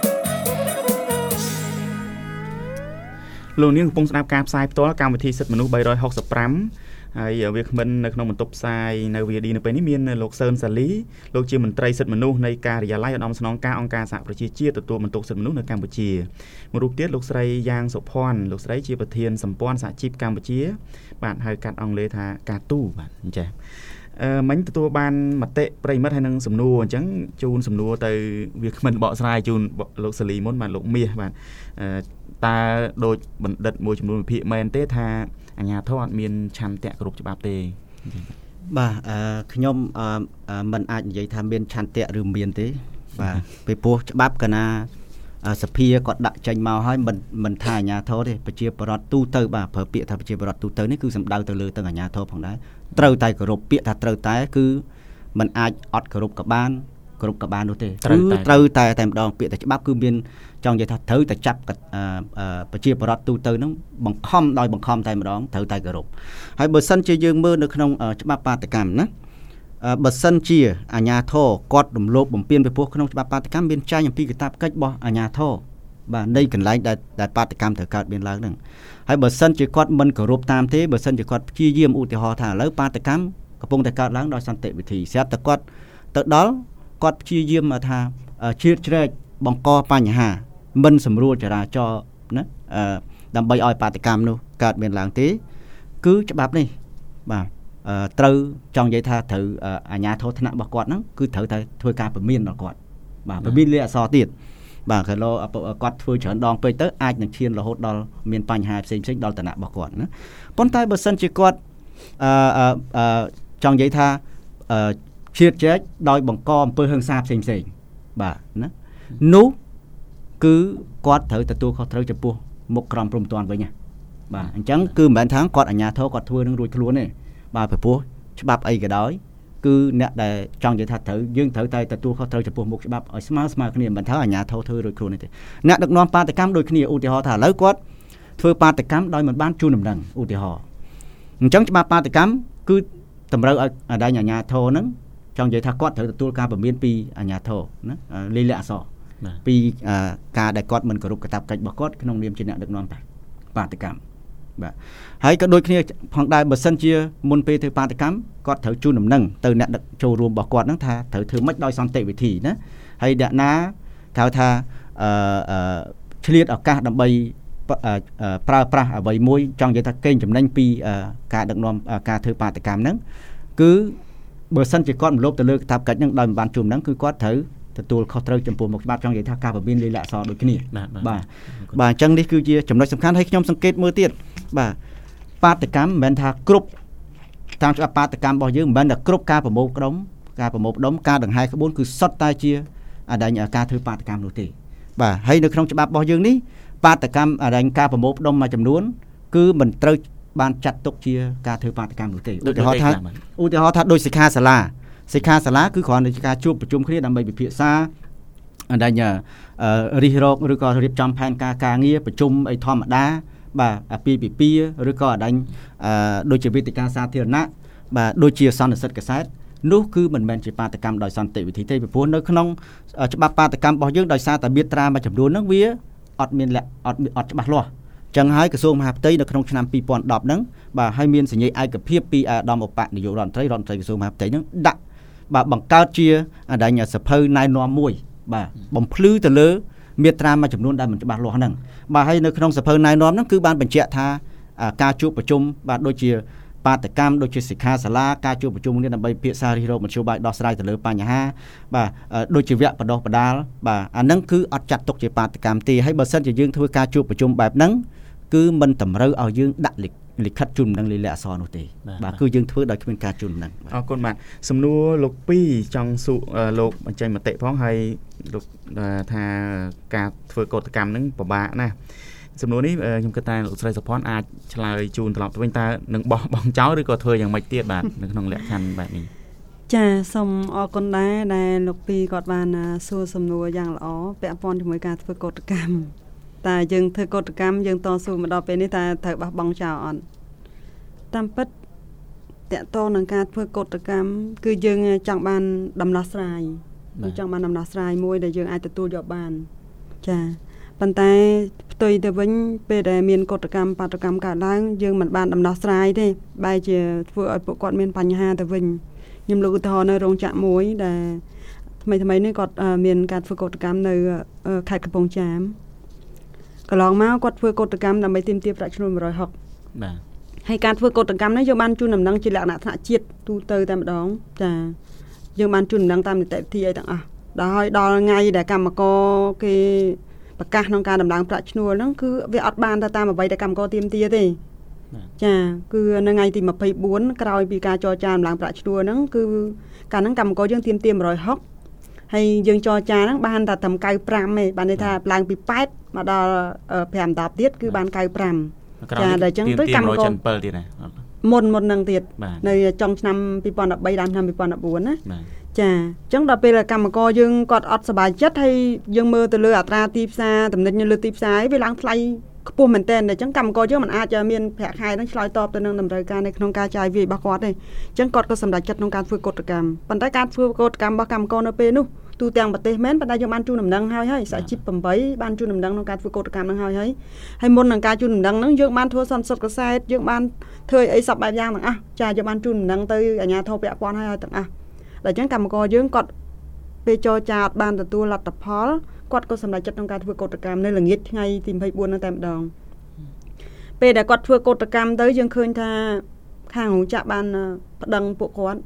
លោកនាងកំពុងស្ដាប់ការផ្សាយផ្ទាល់កម្មវិធីសិទ្ធិមនុស្សបីរយហុកសិបប្រាំហើយវាគ្មិននៅក្នុងបន្ទប់ផ្សាយនៅ វី ឌី នៅពេលនេះមានលោកសឿនសាលីលោកជាមន្ត្រីសិទ្ធិមនុស្សនៃការិយាល័យឧត្តមស្នងការអង្គការសហប្រជាជាតិទទួលបន្ទុកសិទ្ធិមនុស្សនៅកម្ពុជាមួយរូបទៀតលោកស្រីយ៉ាងសុភ័ណ្ឌលោកស្រីជាប្រធានសម្ព័ន្ធសហជីពកម្ពុជាបាទហៅកាត់អង់គ្លេសថាកាទូបាទអញ្ចឹងអឺមិញទទួលបានមតិប្រិមិត្តហើយនឹងសំណួរអញ្ចឹងជូនសំណួរទៅវាគ្មិនបកស្រាយជូនលោកសាលីមុនបាទលោកមាសបាទអឺតើដូចបណ្ឌិតមួយចំនួនវិភាគមែនទេថាអាជ្ញាធរអត់មានឆន្ទៈគ្រប់ច្បាប់ទេបាទអឺខ្ញុំអឺមិនអាចនិយាយថាមានឆន្ទៈឬមានទេបាទពីព្រោះច្បាប់កណាសភាគាត់ដាក់ចេញមកហើយមិនមិនថាអាជ្ញាធរទេប្រជាពលរដ្ឋទូទៅបាទប្រើពាក្យថាប្រជាពលរដ្ឋទូទៅនេះគឺសំដៅទៅលើទាំងអាជ្ញាធរផងដែរត្រូវតែគោរពពាក្យថាត្រូវតែគឺមិនអាចអត់គោរពក៏បានគោរពក៏បាននោះទេត្រូវត្រូវតែតែម្ដងពាក្យតែច្បាប់គឺមានចង់និយាយថាត្រូវតែចាប់ប្រជាពលរដ្ឋទូទៅហ្នឹងបង្ខំដោយបង្ខំតែម្ដងត្រូវតែគោរពហើយបើសិនជាយើងមើលនៅក្នុងច្បាប់បាតកម្មណាបើសិនជាអាជ្ញាធរគាត់រំលោភបំពានពីព្រោះក្នុងច្បាប់បាតកម្មមានចែងអំពីកាតព្វកិច្ចរបស់អាជ្ញាធរបាទនៃកន្លែងដែលដែលបាតកម្មត្រូវកើតមានឡើងហ្នឹងហើយបើសិនជាគាត់មិនគោរពតាមទេបើសិនជាគាត់ព្យាយាមឧទាហរណ៍ថាឥឡូវបាតកម្មកំពុងតែកើតឡើងដោយសន្តិវិធីស្រាប់តែគាត់ទៅដល់គាត់ព្យាយាមថាជ្រៀតជ្រែកបង្កបញ្ហាមិនសម្រួលចរាចរណ៍ណាអឺដើម្បីឲ្យបាតកម្មនោះកើតមានឡើងទេគឺច្បាប់នេះបាទត្រូវចង់និយាយថាត្រូវអាជ្ញាធរថ្នាក់របស់គាត់ហ្នឹងគឺត្រូវតែធ្វើការពមៀនដល់គាត់បាទប្រមានលាអក្សរទៀតបាទគេលោគាត់ធ្វើច្រើនដងពេកទៅអាចនឹងឈានរហូតដល់មានបញ្ហាផ្សេងផ្សេងដល់ឋានៈរបស់គាត់ណាប៉ុន្តែបើសិនជាគាត់អឺអឺចង់និយាយថាអឺឈៀតចែកដោយបង្កអំពើហិង្សាផ្សេងផ្សេងបាទណានោះគឺគាត់ត្រូវទទួលខុសត្រូវចំពោះមុខក្រមព្រំប្រទានវិញណាបាទអញ្ចឹងគឺមិនមែនថាគាត់អាជ្ញាធរគាត់ធ្វើនឹងរួចខ្លួនទេបាទព្រោះច្បាប់អីក៏ដោយគឺអ្នកដែលចង់និយាយថាត្រូវយើងត្រូវតែទទួលខុសត្រូវចំពោះមុខច្បាប់ឲ្យស្មើស្មើគ្នាមិនថាអាជ្ញាធរធ្វើរួចខ្លួនទេអ្នកដឹកនាំបាតកម្មដូចគ្នាឧទាហរណ៍ថាឥឡូវគាត់ធ្វើបាតកម្មដោយមិនបានជូនដំណឹងឧទាហរណ៍អញ្ចឹងច្បាប់បាតកម្មគឺតម្រូវឲ្យអាដាយអាជ្ញាធរហ្នឹងចង់និយាយថាគាត់ត្រូវទទួលការពមៀនពីអាជ្ញាធរណាលេខលិខិតអក្សរពីការដែលគាត់មិនគោរពកាតព្វកិច្ចរបស់គាត់ក្នុងនាមជាអ្នកដឹកនាំបាតកម្មបាទហើយក៏ដូចគ្នាផងដែរបើសិនជាមុនពេលធ្វើបាតកម្មគាត់ត្រូវជូនដំណឹងទៅអ្នកដឹកចូលរួមរបស់គាត់ហ្នឹងថាត្រូវធ្វើម៉េចដោយសន្តិវិធីណាហើយអ្នកណាគេហៅថាអឺឆ្លៀតឱកាសដើម្បីប្រើប្រាស់អ្វីមួយចង់និយាយថាកេងចំណេញពីការដឹកនាំការធ្វើបាតកម្មហ្នឹងគឺបើសិនជាគាត់មិនលោបទៅលើកាតព្វកិច្ចហ្នឹងដោយមិនបានជូនដំណឹងគឺគាត់ត្រូវទទួលខុសត្រូវចំពោះមុខច្បាប់ចង់និយាយថាការពមៀនលេខលិខិតអក្សរដូចគ្នាបាទបាទអញ្ចឹងនេះគឺជាចំណុចសំខាន់ហើយខ្ញុំសង្កេតមើលទៀតបាទបាតកម្មមិនមែនថាគ្រប់តាមច្បាប់បាតកម្មរបស់យើងមិនមែនថាគ្រប់ការប្រមូលផ្ដុំការប្រមូលផ្ដុំការដង្ហែក្បួនគឺសុទ្ធតែជាអដែងការធ្វើបាតកម្មនោះទេបាទហើយនៅក្នុងច្បាប់របស់យើងនេះបាតកម្មអដែងការប្រមូលផ្ដុំមួយចំនួនគឺមិនត្រូវបានចាត់ទុកជាការធ្វើបាតកម្មនោះទេឧទាហរណ៍ថាឧទាហរណ៍ថាដូចសិក្ខាសាលាសិក្ខាសាលាគឺគ្រាន់តែជាការជួបប្រជុំគ្នាដើម្បីពិភាក្សាអដែងរិះរកឬក៏រៀបចំផែនការការងារប្រជុំអីធម្មតាបាទអាពាហ៍ពិពាហ៍ឬក៏អដែងដូចជាវេទិកាសាធារណៈបាទដូចជាសន្និសីទកាសែតនោះគឺមិនមែនជាបាតកម្មដោយសន្តិវិធីទេពីព្រោះនៅក្នុងច្បាប់បាតកម្មរបស់យើងដោយសារតែមាត្រាមួយចំនួនហ្នឹងវាអត់មានអត់អត់ច្បាស់លាស់ចឹងហើយក្រសួងមហាផ្ទៃនៅក្នុងឆ្នាំពីរពាន់ដប់ហ្នឹងបាទហើយមានសញ្ញាឯកភាពពីអាដាមឧបនាយករដ្ឋមន្ត្រីរដ្ឋមន្ត្រីក្រសួងមហាផ្ទៃហ្នឹងដាក់បាទបង្កើតជាអដែងសភៅណែនាំមួយបាទបំភ្លឺទៅលើមាត្រាមួយចំនួនដែលមិនច្បាស់លាស់ហ្នឹងបាទហើយនៅក្នុងសភៅណែនាំហ្នឹងគឺបានបញ្ជាក់ថាការជួបប្រជុំបាទដូចជាបាតកម្មដូចជាសិក្ខាសាលាការជួបប្រជុំគ្នាដើម្បីពិភាក្សារិះរកមធ្យោបាយដោះស្រាយទៅលើបញ្ហាបាទដូចជាវគ្គបណ្ដុះបណ្ដាលបាទអាហ្នឹងគឺអត់ចាត់ទុកជាបាតកម្មទេហើយបើសិនជាយើងធ្វើការជួបប្រជុំបែបហ្នឹងគឺមិនតម្រូវឲ្យយើងដាក់លិខិតជូនដំណឹងលេខលិខិតអក្សរនោះទេបាទគឺយើងធ្វើដោយគ្មានការជូនដំណឹងអរគុណបាទសំណួរលោកពីរចង់សួរលោកបញ្ចេញមតិផងហើយលោកថាការធ្វើកោតកម្មហ្នឹងពិបាកណាស់សំណួរនេះខ្ញុំគិតថាលោកស្រីសុភ័ណ្ឌអាចឆ្លើយជូនត្រឡប់ទៅវិញតើនឹងបោះបង់ចោលឬក៏ធ្វើយ៉ាងម៉េចទៀតបាទនៅក្នុងលក្ខខណ្ឌបែបនេះចាសូមអរគុណដែរដែលលោកពីរគាត់បានសួរសំណួរយ៉ាងល្អពាក់ព័ន្ធជាមួយការធ្វើកោតកម្មតែយើងធ្វើកោតកម្មយើងតស៊ូមកដល់ពេលនេះតើត្រូវបោះបង់ចោលអត់តាមពិតតកតនឹងការធ្វើកោតកម្មគឺយើងចង់បានដំណោះស្រាយយើងចង់បានដំណោះស្រាយមួយដែលយើងអាចទទួលយកបានចាប៉ុន្តែផ្ទុយទៅវិញពេលដែលមានកោតកម្មបាតកម្មកើតឡើងយើងមិនបានដំណោះស្រាយទេបែរជាធ្វើឲ្យពួកគាត់មានបញ្ហាទៅវិញខ្ញុំលើកឧទាហរណ៍នៅរោងចក្រមួយដែលថ្មីថ្មីនេះគាត់មានការធ្វើកោតកម្មនៅខេត្តកំពង់ចាមកន្លងមកគាត់ធ្វើកោតកម្មដើម្បីទាមទារប្រាក់ឈ្នួលមួយរយហុកបាទហើយការធ្វើកោតកម្មនេះយើងបានជូនដំណឹងជាលក្ខណៈថ្នាក់ជាតិទូទៅតែម្ដងចាយើងបានជូនដំណឹងតាមនីតិវិធីអីទាំងអស់ដល់ហើយដល់ថ្ងៃដែលកម្មករគេប្រកាសក្នុងការដំឡើងប្រាក់ឈ្នួលហ្នឹងគឺវាអត់បានទៅតាមអ្វីដែលកម្មករទាមទារទេចាគឺនៅថ្ងៃទីម្ភៃបួនក្រោយពីការចរចាដំឡើងប្រាក់ឈ្នួលហ្នឹងគឺកាលហ្នឹងកម្មករយើងទាមទារមួយរយហុកហើយយើងចរចាហ្នឹងបានតែត្រឹម九十五ទេបានន័យថាឡើងពីแปดមកដល់ប្រាំ ដប់ទៀតគឺបាន九十五ចាដល់អញ្ចឹងទៅកម្មករទៀតណាមុនមុនហ្នឹងទៀតនៅចុងឆ្នាំពីរពាន់ដប់បីដល់ឆ្នាំពីរពាន់ដប់បួនណាចាអញ្ចឹងដល់ពេលកម្មករយើងគាត់អត់សប្បាយចិត្តហើយយើងមើលទៅលើអត្រាទីផ្សារតំណែងនៅលើទីផ្សារវាឡើងថ្លៃខ្ពស់មែនតើអញ្ចឹងកម្មករយើងមិនអាចមានប្រាក់ខែហ្នឹងឆ្លើយតបទៅនឹងតម្រូវការនៅក្នុងការចាយវាយរបស់គាត់ទេអញ្ចឹងគាត់ក៏សម្រេចចិត្តក្នុងការធ្វើកោតកម្មប៉ុន្តែការធ្វើកោតកម្មរបស់កម្មករនៅពេលនោះទូទាំងប្រទេសមែនប៉ុន្តែយើងបានជូនដំណឹងហើយហើយសហជីពeightបានជូនដំណឹងក្នុងការធ្វើកោតកម្មហ្នឹងហើយហើយហើយមុននឹងការជូនដំណឹងហ្នឹងយើងបានធ្វើសន្និសីទកសែតយើងបានធ្វើអីសពបែបយ៉ាងទាំងអស់ចាយើងបានជូនដំណឹងទៅអាជ្ញាធរពាក់ព័ន្ធហើយហើយទាំងអស់ដល់អញ្ចឹងកម្មករយើងគាត់ពេលចរចាអត់បានទទួលលទ្ធផលគាត់ក៏សម្រេចចិត្តក្នុងការធ្វើកោតកម្មនៅល្ងាចថ្ងៃទីម្ភៃបួនហ្នឹងតែម្ដងពេលដែលគាត់ធ្វើកោតកម្មទៅយើងឃើញថាខាងរោងចក្របានប្តឹងពួកគាត់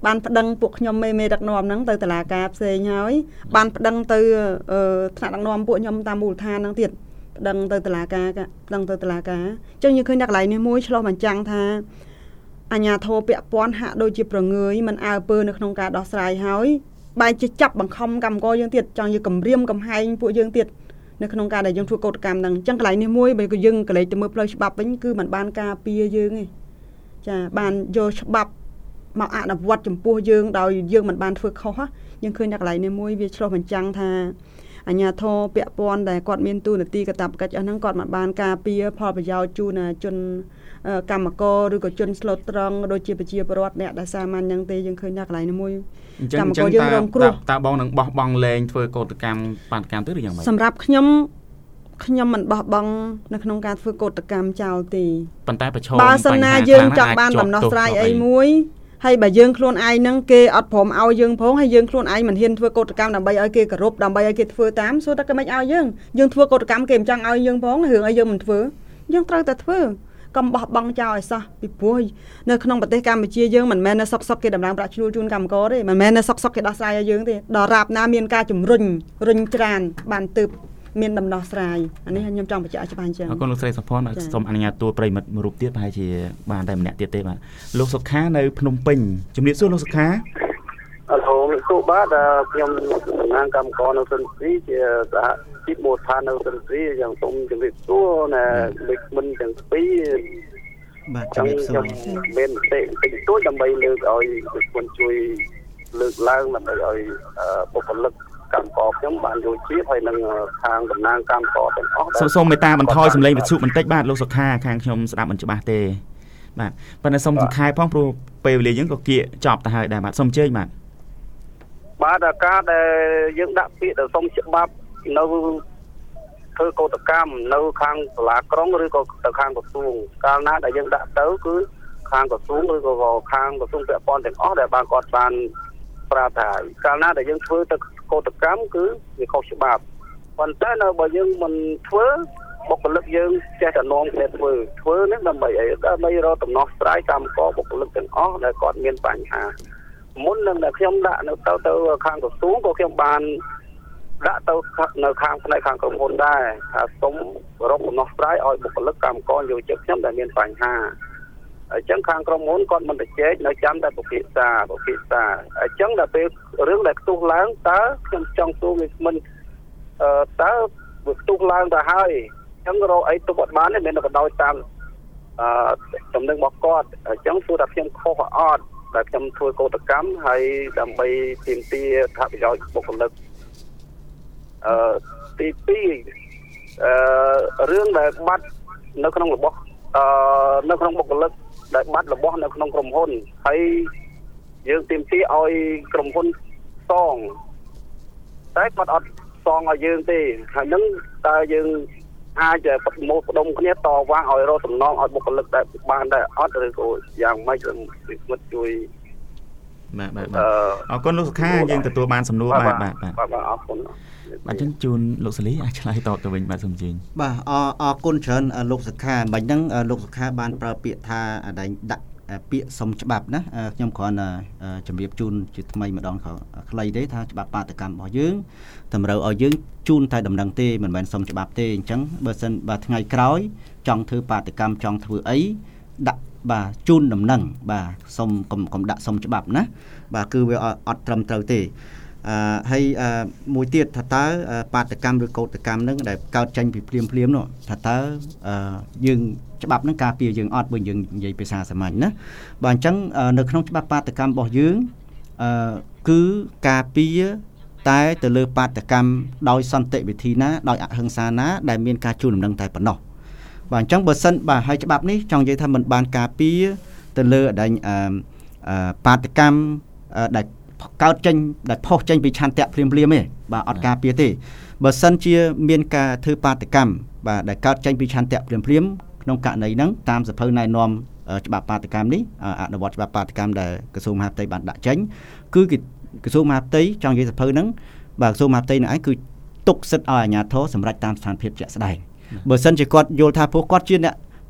បានប្តឹងពួកខ្ញុំមេមេដឹកនាំហ្នឹងទៅតុលាការផ្សេងហើយបានប្តឹងទៅថ្នាក់ដឹកនាំពួកខ្ញុំតាមមូលដ្ឋានហ្នឹងទៀតប្តឹងទៅតុលាការប្តឹងទៅតុលាការអញ្ចឹងយើងឃើញតែកន្លែងនេះមួយឆ្លោះបញ្ចាំងថាអាជ្ញាធរពាក់ព័ន្ធហាក់ដូចជាប្រងើយមិនអើពើនៅក្នុងការដោះស្រាយហើយបែរជាចាប់បង្ខំកម្មករយើងទៀតចង់យកគម្រាមកំហែងពួកយើងទៀតនៅក្នុងការដែលយើងធ្វើកោតកម្មហ្នឹងអញ្ចឹងកន្លែងនេះមួយបើយើងកលេចទៅមើលផ្លូវច្បាប់វិញគឺมันបានការពារយើងទេចាបានយកច្បាប់មកអនុវត្តចំពោះយើងដោយយើងមិនបានធ្វើខុសយើងឃើញតែកន្លែងនេះមួយវាឆ្លោះបញ្ចាំងថាអាជ្ញាធរពាក់ព័ន្ធដែលគាត់មានទូនាទីកាតព្វកិច្ចអស់ហ្នឹងគាត់មិនបានការពារផលប្រយោជន៍ជូនជនកម្មករឬក៏ជនស្លូតត្រង់ដូចជាប្រជាពលរដ្ឋអ្នកដែលសាមញ្ញហ្នឹងទេយើងឃើញតែកន្លែងនេះមួយកម្មករយើងរងគ្រោះតើបងនឹងបោះបង់លែងធ្វើកោតកម្មបាតកម្មទៅឬយ៉ាងម៉េចសម្រាប់ខ្ញុំខ្ញុំមិនបោះបង់នៅក្នុងការធ្វើកោតកម្មចោលទេប៉ុន្តែប្រឈមបើសិនណាយើងចង់បានដំណោះស្រាយអីមួយហើយបើយើងខ្លួនឯងហ្នឹងគេអត់ព្រមឲ្យយើងផងហើយយើងខ្លួនឯងមិនហ៊ានធ្វើកោតកម្មដើម្បីឲ្យគេគោរពដើម្បីឲ្យគេធ្វើតាមសួរតែគេមិនឲ្យយើងយើងធ្វើកោតកម្មគេមិនចង់ឲ្យយើងផងរឿងឲ្យយើងមិនធ្វើយើងត្រូវតែធ្វើកុំបោះបង់ចោលឲ្យសោះពីព្រោះនៅក្នុងប្រទេសកម្ពុជាយើងមិនមែននៅសុកសុកគេដំឡើងប្រាក់ឈ្នួលជូនកម្មករទេមិនមែននៅសុកសុកគេដោះស្រាយឲ្យយើងទេដល់រាបណាមានការជំរុញរុញច្រានបានទើបមានដំណោះស្រាយអានេះខ្ញុំចង់បញ្ជាក់ច្បាស់អញ្ចឹងអរគុណលោកស្រីសុភ័ណ្ឌសូមអនុញ្ញាតតួប្រិមិត្តមួយរូបទៀតប្រហែលជាបានតែម្នាក់ទៀតទេបាទលោកសុខានៅភ្នំពេញជំរាបសួរលោកសុខាអរគុណលោកសុបាទខ្ញុំតំណាងកម្មករនៅសិនទ្រីជាសហជីពមូលដ្ឋាននៅសិនទ្រីយ៉ាងសូមជំរាបសួរណាលេខមិនទាំងពីរបាទជំរាបសួរមានមតិតិចតួចដើម្បីលើកឲ្យគុណជួយលើកឡើងដើម្បីឲ្យបុគ្គលិកកម្មករខ្ញុំបានយល់ជ្រាបហើយនឹងខាងតំណាងកម្មករទាំងអស់សូមសូមមេត្តាបន្ថយសំឡេងវិទ្យុបន្តិចបាទលោកសុខាខាងខ្ញុំស្ដាប់មិនច្បាស់ទេបាទប៉ុន្តែសូមសង្ខេបផងព្រោះពេលវេលាយើងក៏គៀកចប់ទៅហើយដែរបាទសូមអញ្ជើញបាទបាទអាការដែលយើងដាក់ពាក្យទៅសុំច្បាប់នៅធ្វើកោតកម្មនៅខាងសាលាក្រុងឬក៏ទៅខាងក្រសួងកាលណាដែលយើងដាក់ទៅគឺខាងក្រសួងឬក៏ខាងក្រសួងពាក់ព័ន្ធទាំងអស់ដែលបានគាត់បានប្រាប់ថាកាលណាដែលយើងធ្វើទៅកោតកម្មគឺវាខុសច្បាប់ប៉ុន្តែនៅបើយើងមិនធ្វើបុគ្គលិកយើងចេះតែនាំគ្នាធ្វើធ្វើនេះដើម្បីអីដើម្បីរកដំណោះស្រាយកម្មករបុគ្គលិកទាំងអស់ដែលគាត់មានបញ្ហាមុននឹងដែលខ្ញុំដាក់នៅទៅទៅខាងក្រសួងក៏ខ្ញុំបានដាក់ទៅនៅខាងផ្នែកខាងក្រុមហ៊ុនដែរថាសូមរកដំណោះស្រាយឲ្យបុគ្គលិកកម្មករយោជិតខ្ញុំដែលមានបញ្ហាអញ្ចឹងខាងក្រុមហ៊ុនគាត់មិនទៅជែកនៅចាំតែពិភាក្សាពិភាក្សាអញ្ចឹងដល់ពេលរឿងដែលផ្ទុះឡើងតើខ្ញុំចង់សួរមិនអឺតើវាផ្ទុះឡើងទៅហើយអញ្ចឹងរកអីទុកអត់បានទេមានតែបដោយតាមអឺចំណឹងរបស់គាត់អញ្ចឹងសួរថាខ្ញុំខុសអត់ដែលខ្ញុំធ្វើកោតកម្មហើយដើម្បីទាមទារថាប្រយោជន៍បុគ្គលិកអឺទីពីរអឺរឿងដែលបាត់នៅក្នុងរបស់អឺនៅក្នុងបុគ្គលិកដែលបាត់របស់នៅក្នុងក្រុមហ៊ុនហើយយើងទាមទារឲ្យក្រុមហ៊ុនសងតែគាត់អត់សងឲ្យយើងទេហើយនឹងតើយើងអាចបដិមោផ្ដុំគ្នាតវ៉ាឲ្យរកសំណងឲ្យបុគ្គលិកដែលបានដែរអត់ឬក៏យ៉ាងម៉េចមិត្តជួយបាទបាទអរគុណលោកសុខាយើងទទួលបានសំណួរបាទបាទបាទបាទអរគុណបាទចឹងជូនលោកសាលីអាចឆ្លើយតបទៅវិញបាទសូមជឿបាទអរអរគុណច្រើនលោកសុខាបាញ់ហ្នឹងលោកសុខាបានប្រើពាក្យថាដែលដាក់ពាក្យសុំច្បាប់ណាខ្ញុំគ្រាន់តែជំរាបជូនជាថ្មីម្ដងខ្លីទេថាច្បាប់បាតកម្មរបស់យើងតម្រូវឲ្យយើងជូនតែដំណឹងទេមិនមែនសុំច្បាប់ទេអញ្ចឹងបើសិនបើថ្ងៃក្រោយចង់ធ្វើបាតកម្មចង់ធ្វើអីដាក់បាទជូនដំណឹងបាទសុំកុំកុំដាក់សុំច្បាប់ណាបាទគឺវាអត់ត្រឹមត្រូវទេអឺហើយមួយទៀតថាតើបាតកម្មឬកោតកម្មហ្នឹងដែលកើតចេញពីភ្លាមភ្លាមនោះថាតើយើងច្បាប់ហ្នឹងការពារយើងអត់បើយើងនិយាយភាសាសាមញ្ញណាបាទអញ្ចឹងនៅក្នុងច្បាប់បាតកម្មរបស់យើងអឺគឺការពារតែទៅលើបាតកម្មដោយសន្តិវិធីណាដោយអហិង្សាណាដែលមានការជូនដំណឹងតែប៉ុណ្ណោះបាទអញ្ចឹងបើសិនបាទហើយច្បាប់នេះចង់និយាយថាមិនបានការពារទៅលើអឺបាតកម្មដែលកើតចេញដែលផុសចេញពីឆន្ទៈភ្លាមភ្លាមទេបាទអត់ការពារទេបើសិនជាមានការធ្វើបាតកម្មបាទដែលកើតចេញពីឆន្ទៈភ្លាមភ្លាមក្នុងករណីហ្នឹងតាមសភៅណែនាំច្បាប់បាតកម្មនេះអនុវត្តច្បាប់បាតកម្មដែលក្រសួងមហាផ្ទៃបានដាក់ចេញគឺក្រសួងមហាផ្ទៃចង់និយាយសភៅហ្នឹងបាទក្រសួងមហាផ្ទៃនឹងឯងគឺទុកសិទ្ធឲ្យអាជ្ញាធរសម្រេចតាមស្ថានភាពជាក់ស្ដែងបើសិនជាគាត់យល់ថាពួកគាត់ជាអ្នក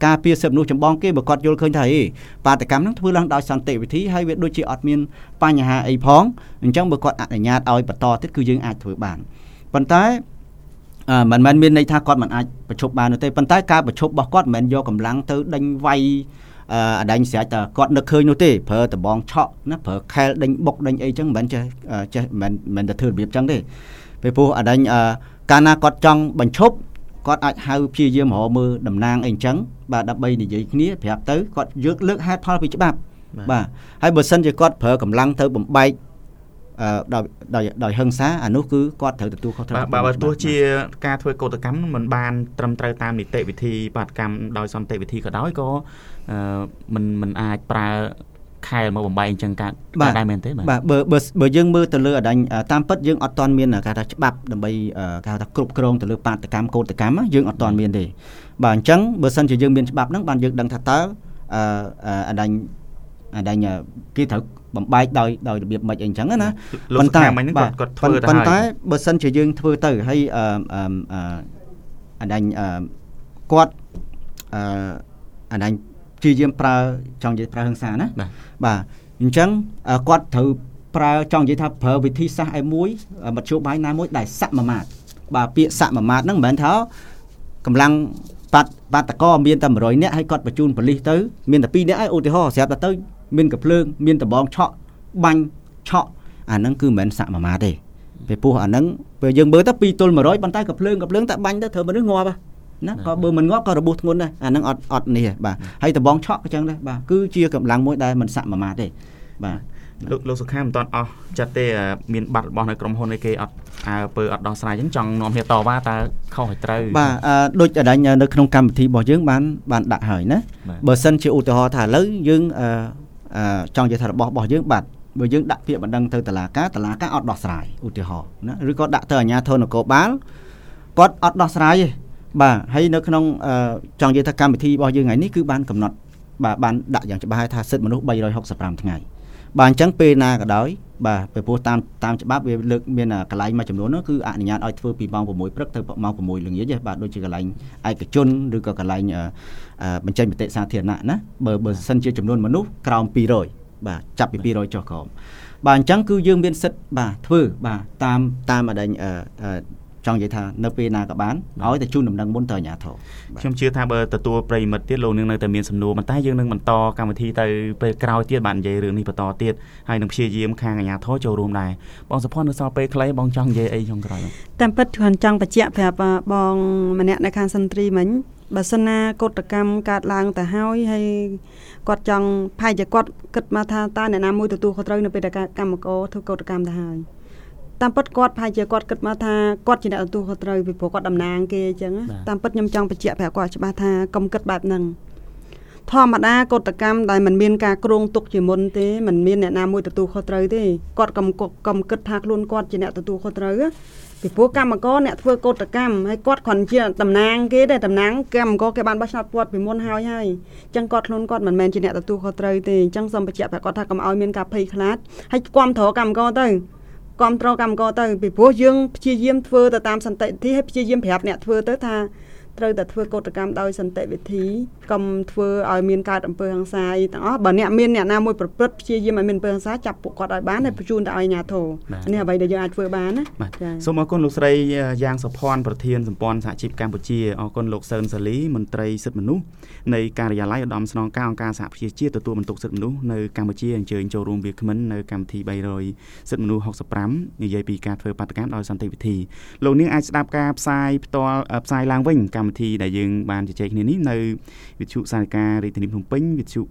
ការពារសិទ្ធិមនុស្សចម្បងគេបើគាត់យល់ឃើញថាអីបាតកម្មហ្នឹងធ្វើឡើងដោយសន្តិវិធីហើយវាដូចជាអត់មានបញ្ហាអីផងអញ្ចឹងបើគាត់អនុញ្ញាតឲ្យបន្តទៀតគឺយើងអាចធ្វើបានប៉ុន្តែអឺមិនមែនមានន័យថាគាត់មិនអាចប្រជុំបានទេប៉ុន្តែការប្រជុំរបស់គាត់មិនមែនយកកម្លាំងទៅដេញវាយអឺអដាញ់ស្រេចតែគាត់នឹកឃើញនោះទេប្រើដបងឆក់ណាប្រើខែលដេញបុកដេញអីចឹងមិនមែនចេះចេះមិនមិនទៅធ្វើរបៀបចឹងទេពេលព្រោះអដាញ់អឺកាលណាគាត់ចង់បញ្ឈប់គាត់អាចហៅព្យាយាមរកមើលតំណាងអីចឹងបាទដើម្បីនិយាយគ្នាប្រាប់ទៅគាត់យកលើកហេតុផលពីច្បាប់បាទហើយបើសិនជាគាត់ប្រើកម្លាំងទៅបំបែកអឺដោយដោយដោយហិង្សាអានោះគឺគាត់ត្រូវទទួលខុសត្រូវបាទបើទោះជាការធ្វើកោតកម្មមិនបានត្រឹមត្រូវតាមនីតិវិធីបាតកម្មដោយសន្តិវិធីក៏ដោយក៏អឺមិនមិនអាចប្រើខែលមកបំបែកអញ្ចឹងកើតដែរមែនទេបាទបាទបើបើបើយើងមើលទៅលើអដាញ់តាមពិតយើងអត់ទាន់មានគេថាច្បាប់ដើម្បីគេថាគ្រប់គ្រងទៅលើបាតកម្មកោតកម្មយើងអត់ទាន់មានទេបាទអញ្ចឹងបើសិនជាយើងមានច្បាប់ហ្នឹងបានយើងដឹងថាតើអឺអដាញ់អដាញ់គេត្រូវបំបែកដោយដោយរបៀបម៉េចអីអញ្ចឹងណាប៉ុន្តែគាត់ធ្វើទៅហើយប៉ុន្តែបើសិនជាយើងធ្វើទៅហើយអឺអឺអដាញ់គាត់អឺអដាញ់ជាយាមប្រើចង់និយាយប្រើហិង្សាណាបាទអញ្ចឹងគាត់ត្រូវប្រើចង់និយាយថាប្រើវិធីសាស្ត្រឯមួយមធ្យោបាយណាមួយដែលសមាមាត្របាទពាក្យសមាមាត្រហ្នឹងមិនមែនថាកម្លាំងបាត់បាតកោមានតែone hundredនាក់ហើយគាត់បញ្ជូនប៉ូលីសទៅមានតែtwoនាក់ហើយឧទាហរណ៍ស្រាប់តែទៅមានកាភ្លើងមានដបងឆក់បាញ់ឆក់អាហ្នឹងគឺមិនមែនសមាមាត្រទេពេលពោះអាហ្នឹងពេលយើងមើលទៅtwoទល់one hundredប៉ុន្តែកាភ្លើងកាភ្លើងតែបាញ់ទៅត្រូវមនុស្សងាប់ណាក៏បើមិនងាប់ក៏របួសធ្ងន់ដែរអាហ្នឹងអត់អត់នេះបាទហើយដបងឆក់ក៏ចឹងដែរបាទគឺជាកម្លាំងមួយដែលមិនសមាមាត្រទេបាទលោកលោកសុខាមិនតាន់អស់ចិត្តទេមានបាត់របស់នៅក្រុមហ៊ុនឯគេអត់អើពើអត់ដោះស្រាយអញ្ចឹងចង់នាំគ្នាតវ៉ាតើខុសហើយត្រូវបាទដូចអដាញ់នៅក្នុងកម្មវិធីរបស់យើងបានបានដាក់ហើយណាបើសិនជាឧទាហរណ៍ថាឥឡូវយើងអឺចង់និយាយថារបស់របស់យើងបាទបើយើងដាក់ពាក្យបណ្ដឹងទៅតុលាការតុលាការអត់ដោះស្រាយឧទាហរណ៍ណាឬក៏ដាក់ទៅអាជ្ញាធរនគរបាលគាត់អត់ដោះស្រាយទេបាទហើយនៅក្នុងចង់និយាយថាកម្មវិធីរបស់យើងថ្ងៃនេះគឺបានកំណត់បាទបានដាក់យ៉ាងច្បាស់ហើយថាសិទ្ធិមនុស្សthree hundred sixty-fiveថ្ងៃបាទអញ្ចឹងពេលណាក៏ដោយបាទពីព្រោះតាមតាមច្បាប់វាលើកមានកន្លែងមួយចំនួននោះគឺអនុញ្ញាតឲ្យធ្វើពីម៉ោងsixព្រឹកទៅម៉ោងsixល្ងាចបាទដូចជាកន្លែងឯកជនឬក៏កន្លែងបញ្ចេញមតិសាធារណៈណាបើបើសិនជាចំនួនមនុស្សក្រោមtwo hundredបាទចាប់ពីtwo hundredចុះក្រោមបាទអញ្ចឹងគឺយើងមានសិទ្ធិបាទធ្វើបាទតាមតាមអដែងចង់និយាយថានៅពេលណាក៏បានឲ្យតែជូនដំណឹងមុនទៅអាជ្ញាធរខ្ញុំជឿថាបើទទួលប្រិយមិត្តទៀតលោកនឹងនៅតែមានសំណួរប៉ុន្តែយើងនឹងបន្តកម្មវិធីទៅពេលក្រោយទៀតបាននិយាយរឿងនេះបន្តទៀតហើយនឹងព្យាយាមខាងអាជ្ញាធរចូលរួមដែរបងសុផាន់នៅសល់ពេលខ្លីបងចង់និយាយអីចុងក្រោយតាមពិតខ្ញុំចង់បញ្ជាក់ប្រាប់បងម្នាក់នៅខាងសន្ត្រីមិញបើសិនណាកោតកម្មកើតឡើងទៅហើយហើយគាត់ចង់ផាយជាគាត់គិតមកថាតើអ្នកណាមួយទទួលខុសត្រូវនៅពេលដែលកម្មករធ្វើកោតកម្មទៅហើយតាមពិតគាត់ប្រហែលជាគាត់គិតមកថាគាត់ជាអ្នកទទួលខុសត្រូវពីព្រោះគាត់តំណាងគេអញ្ចឹងតាមពិតខ្ញុំចង់បញ្ជាក់ប្រាប់គាត់ច្បាស់ថាកុំគិតបែបហ្នឹងធម្មតាកោតកម្មដែលมันមានការគ្រោងទុកជាមុនទេมันមានអ្នកណាមួយទទួលខុសត្រូវទេគាត់កុំកុំគិតថាខ្លួនគាត់ជាអ្នកទទួលខុសត្រូវពីព្រោះកម្មករអ្នកធ្វើកោតកម្មហើយគាត់គ្រាន់ជាតំណាងគេទេតំណាងកម្មករគេបានបោះឆ្នោតគាត់ពីមុនហើយហើយអញ្ចឹងគាត់ខ្លួនគាត់មិនមែនជាអ្នកទទួលខុសត្រូវទេអញ្ចឹងសូមបញ្ជាក់ប្រាប់គាត់ថាកុំឲ្យមានការភ័យខ្លាចហើយគាំទ្រកម្មករទៅគ្រប់គ្រងកម្មករទៅពីព្រោះយើងព្យាយាមធ្វើទៅតាមសន្តិវិធីហើយព្យាយាមប្រាប់អ្នកធ្វើទៅថាត្រូវតែធ្វើកោតកម្មដោយសន្តិវិធីកុំធ្វើឲ្យមានកើតអំពើហិង្សាអីទាំងអស់បើអ្នកមានអ្នកណាមួយប្រព្រឹត្តព្យាយាមឲ្យមានអំពើហិង្សាចាប់ពួកគាត់ឲ្យបានហើយបញ្ជូនទៅឲ្យអាជ្ញាធរនេះអ្វីដែលយើងអាចធ្វើបានណាចា៎សូមអរគុណលោកស្រីយ៉ាងសុផាន់ប្រធានសម្ព័ន្ធសហជីពកម្ពុជាអរគុណលោកសឿនសាលីមន្ត្រីសិទ្ធិមនុស្សនៃការិយាល័យឧត្តមស្នងការអង្គការសហប្រជាជាតិទទួលបន្ទុកសិទ្ធិមនុស្សនៅកម្ពុជាអញ្ជើញចូលរួមវាគ្មិននៅកម្មវិធីthree hundredសិទ្ធិមនុស្សsixty-fiveនិយាយពីការធ្វើបាតកម្មដោយសន្តិវិធីលោកនាងអាចស្ដាប់ការផ្សាយផ្ទាល់ផ្សាយឡើងវិញកម្មវិធីដែលយើងបានជជែកគ្នានេះនៅវិទ្យុសារិការាជធានីភ្នំពេញវិទ្យុ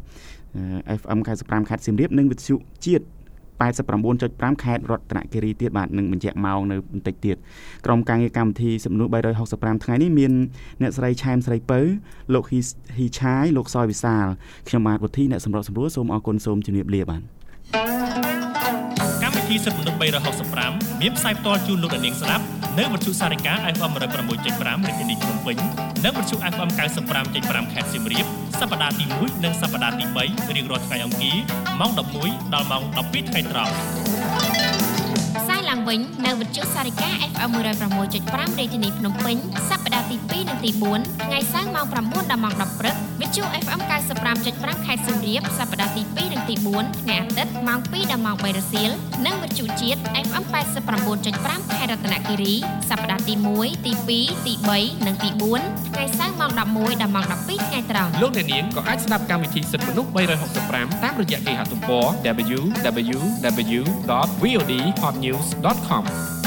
F M ninety-five ខេត្តសៀមរាបនិងវិទ្យុជាតិeighty-nine point five ខេត្តរតនគិរីទៀតបាទនឹងបញ្ជាក់ម៉ោងនៅបន្តិចទៀតក្រុមការងារកម្មវិធីសិទ្ធិមនុស្សthree hundred sixty-fiveថ្ងៃនេះមានអ្នកស្រីឆែមស្រីពៅលោកហ៊ីឆាយលោកសយវិសាលខ្ញុំបាទវុធីអ្នកសម្របសម្រួលសូមអរគុណសូមជម្រាបលាបាទកម្មវិធីសិទ្ធិមនុស្សthree hundred sixty-fiveមានផ្សាយផ្ទាល់ជូនលោកអ្នកនាងស្ដាប់នៅវិទ្យុសារិកា F M one oh six point five រាជធានីភ្នំពេញនិងវិទ្យុ F M ninety-five point five ខេត្តសៀមរាបសប្តាហ៍ទីoneនិងសប្តាហ៍ទីthreeរៀងរាល់ថ្ងៃអង្គារម៉ោងelevenដល់ម៉ោងtwelveថ្ងៃត្រង់ផ្សាយឡើងវិញនៅវិទ្យុសារិកា F M one oh six point five រាជធានីភ្នំពេញសប្តាហ៍ទីtwoនិងទីfourថ្ងៃសៅរ៍ម៉ោងnineដល់ម៉ោងtenព្រឹកវិជូ អេฟ em เก้าสิบห้าจุดห้า ខេត្តសៀមរាបសប្តាហ៍ទីពីរនិងទីបួនថ្ងៃអាទិត្យម៉ោងពីរដល់ម៉ោងបីរសៀលនិងវិទ្យុជាតិ អេฟ em แปดสิบเก้าจุดห้า ខេត្តរតនគិរីសប្តាហ៍ទីមួយទីពីរទីបីនិងទីបួនថ្ងៃសៅរ៍ម៉ោងដប់មួយដល់ម៉ោងដប់ពីរថ្ងៃត្រង់លោកអ្នកនាងក៏អាចស្ដាប់កម្មវិធីសិទ្ធិមនុស្សបីរយហកសិបប្រាំតាមរយៈគេហទំព័រ double-u double-u double-u ដត v o d hot news dot com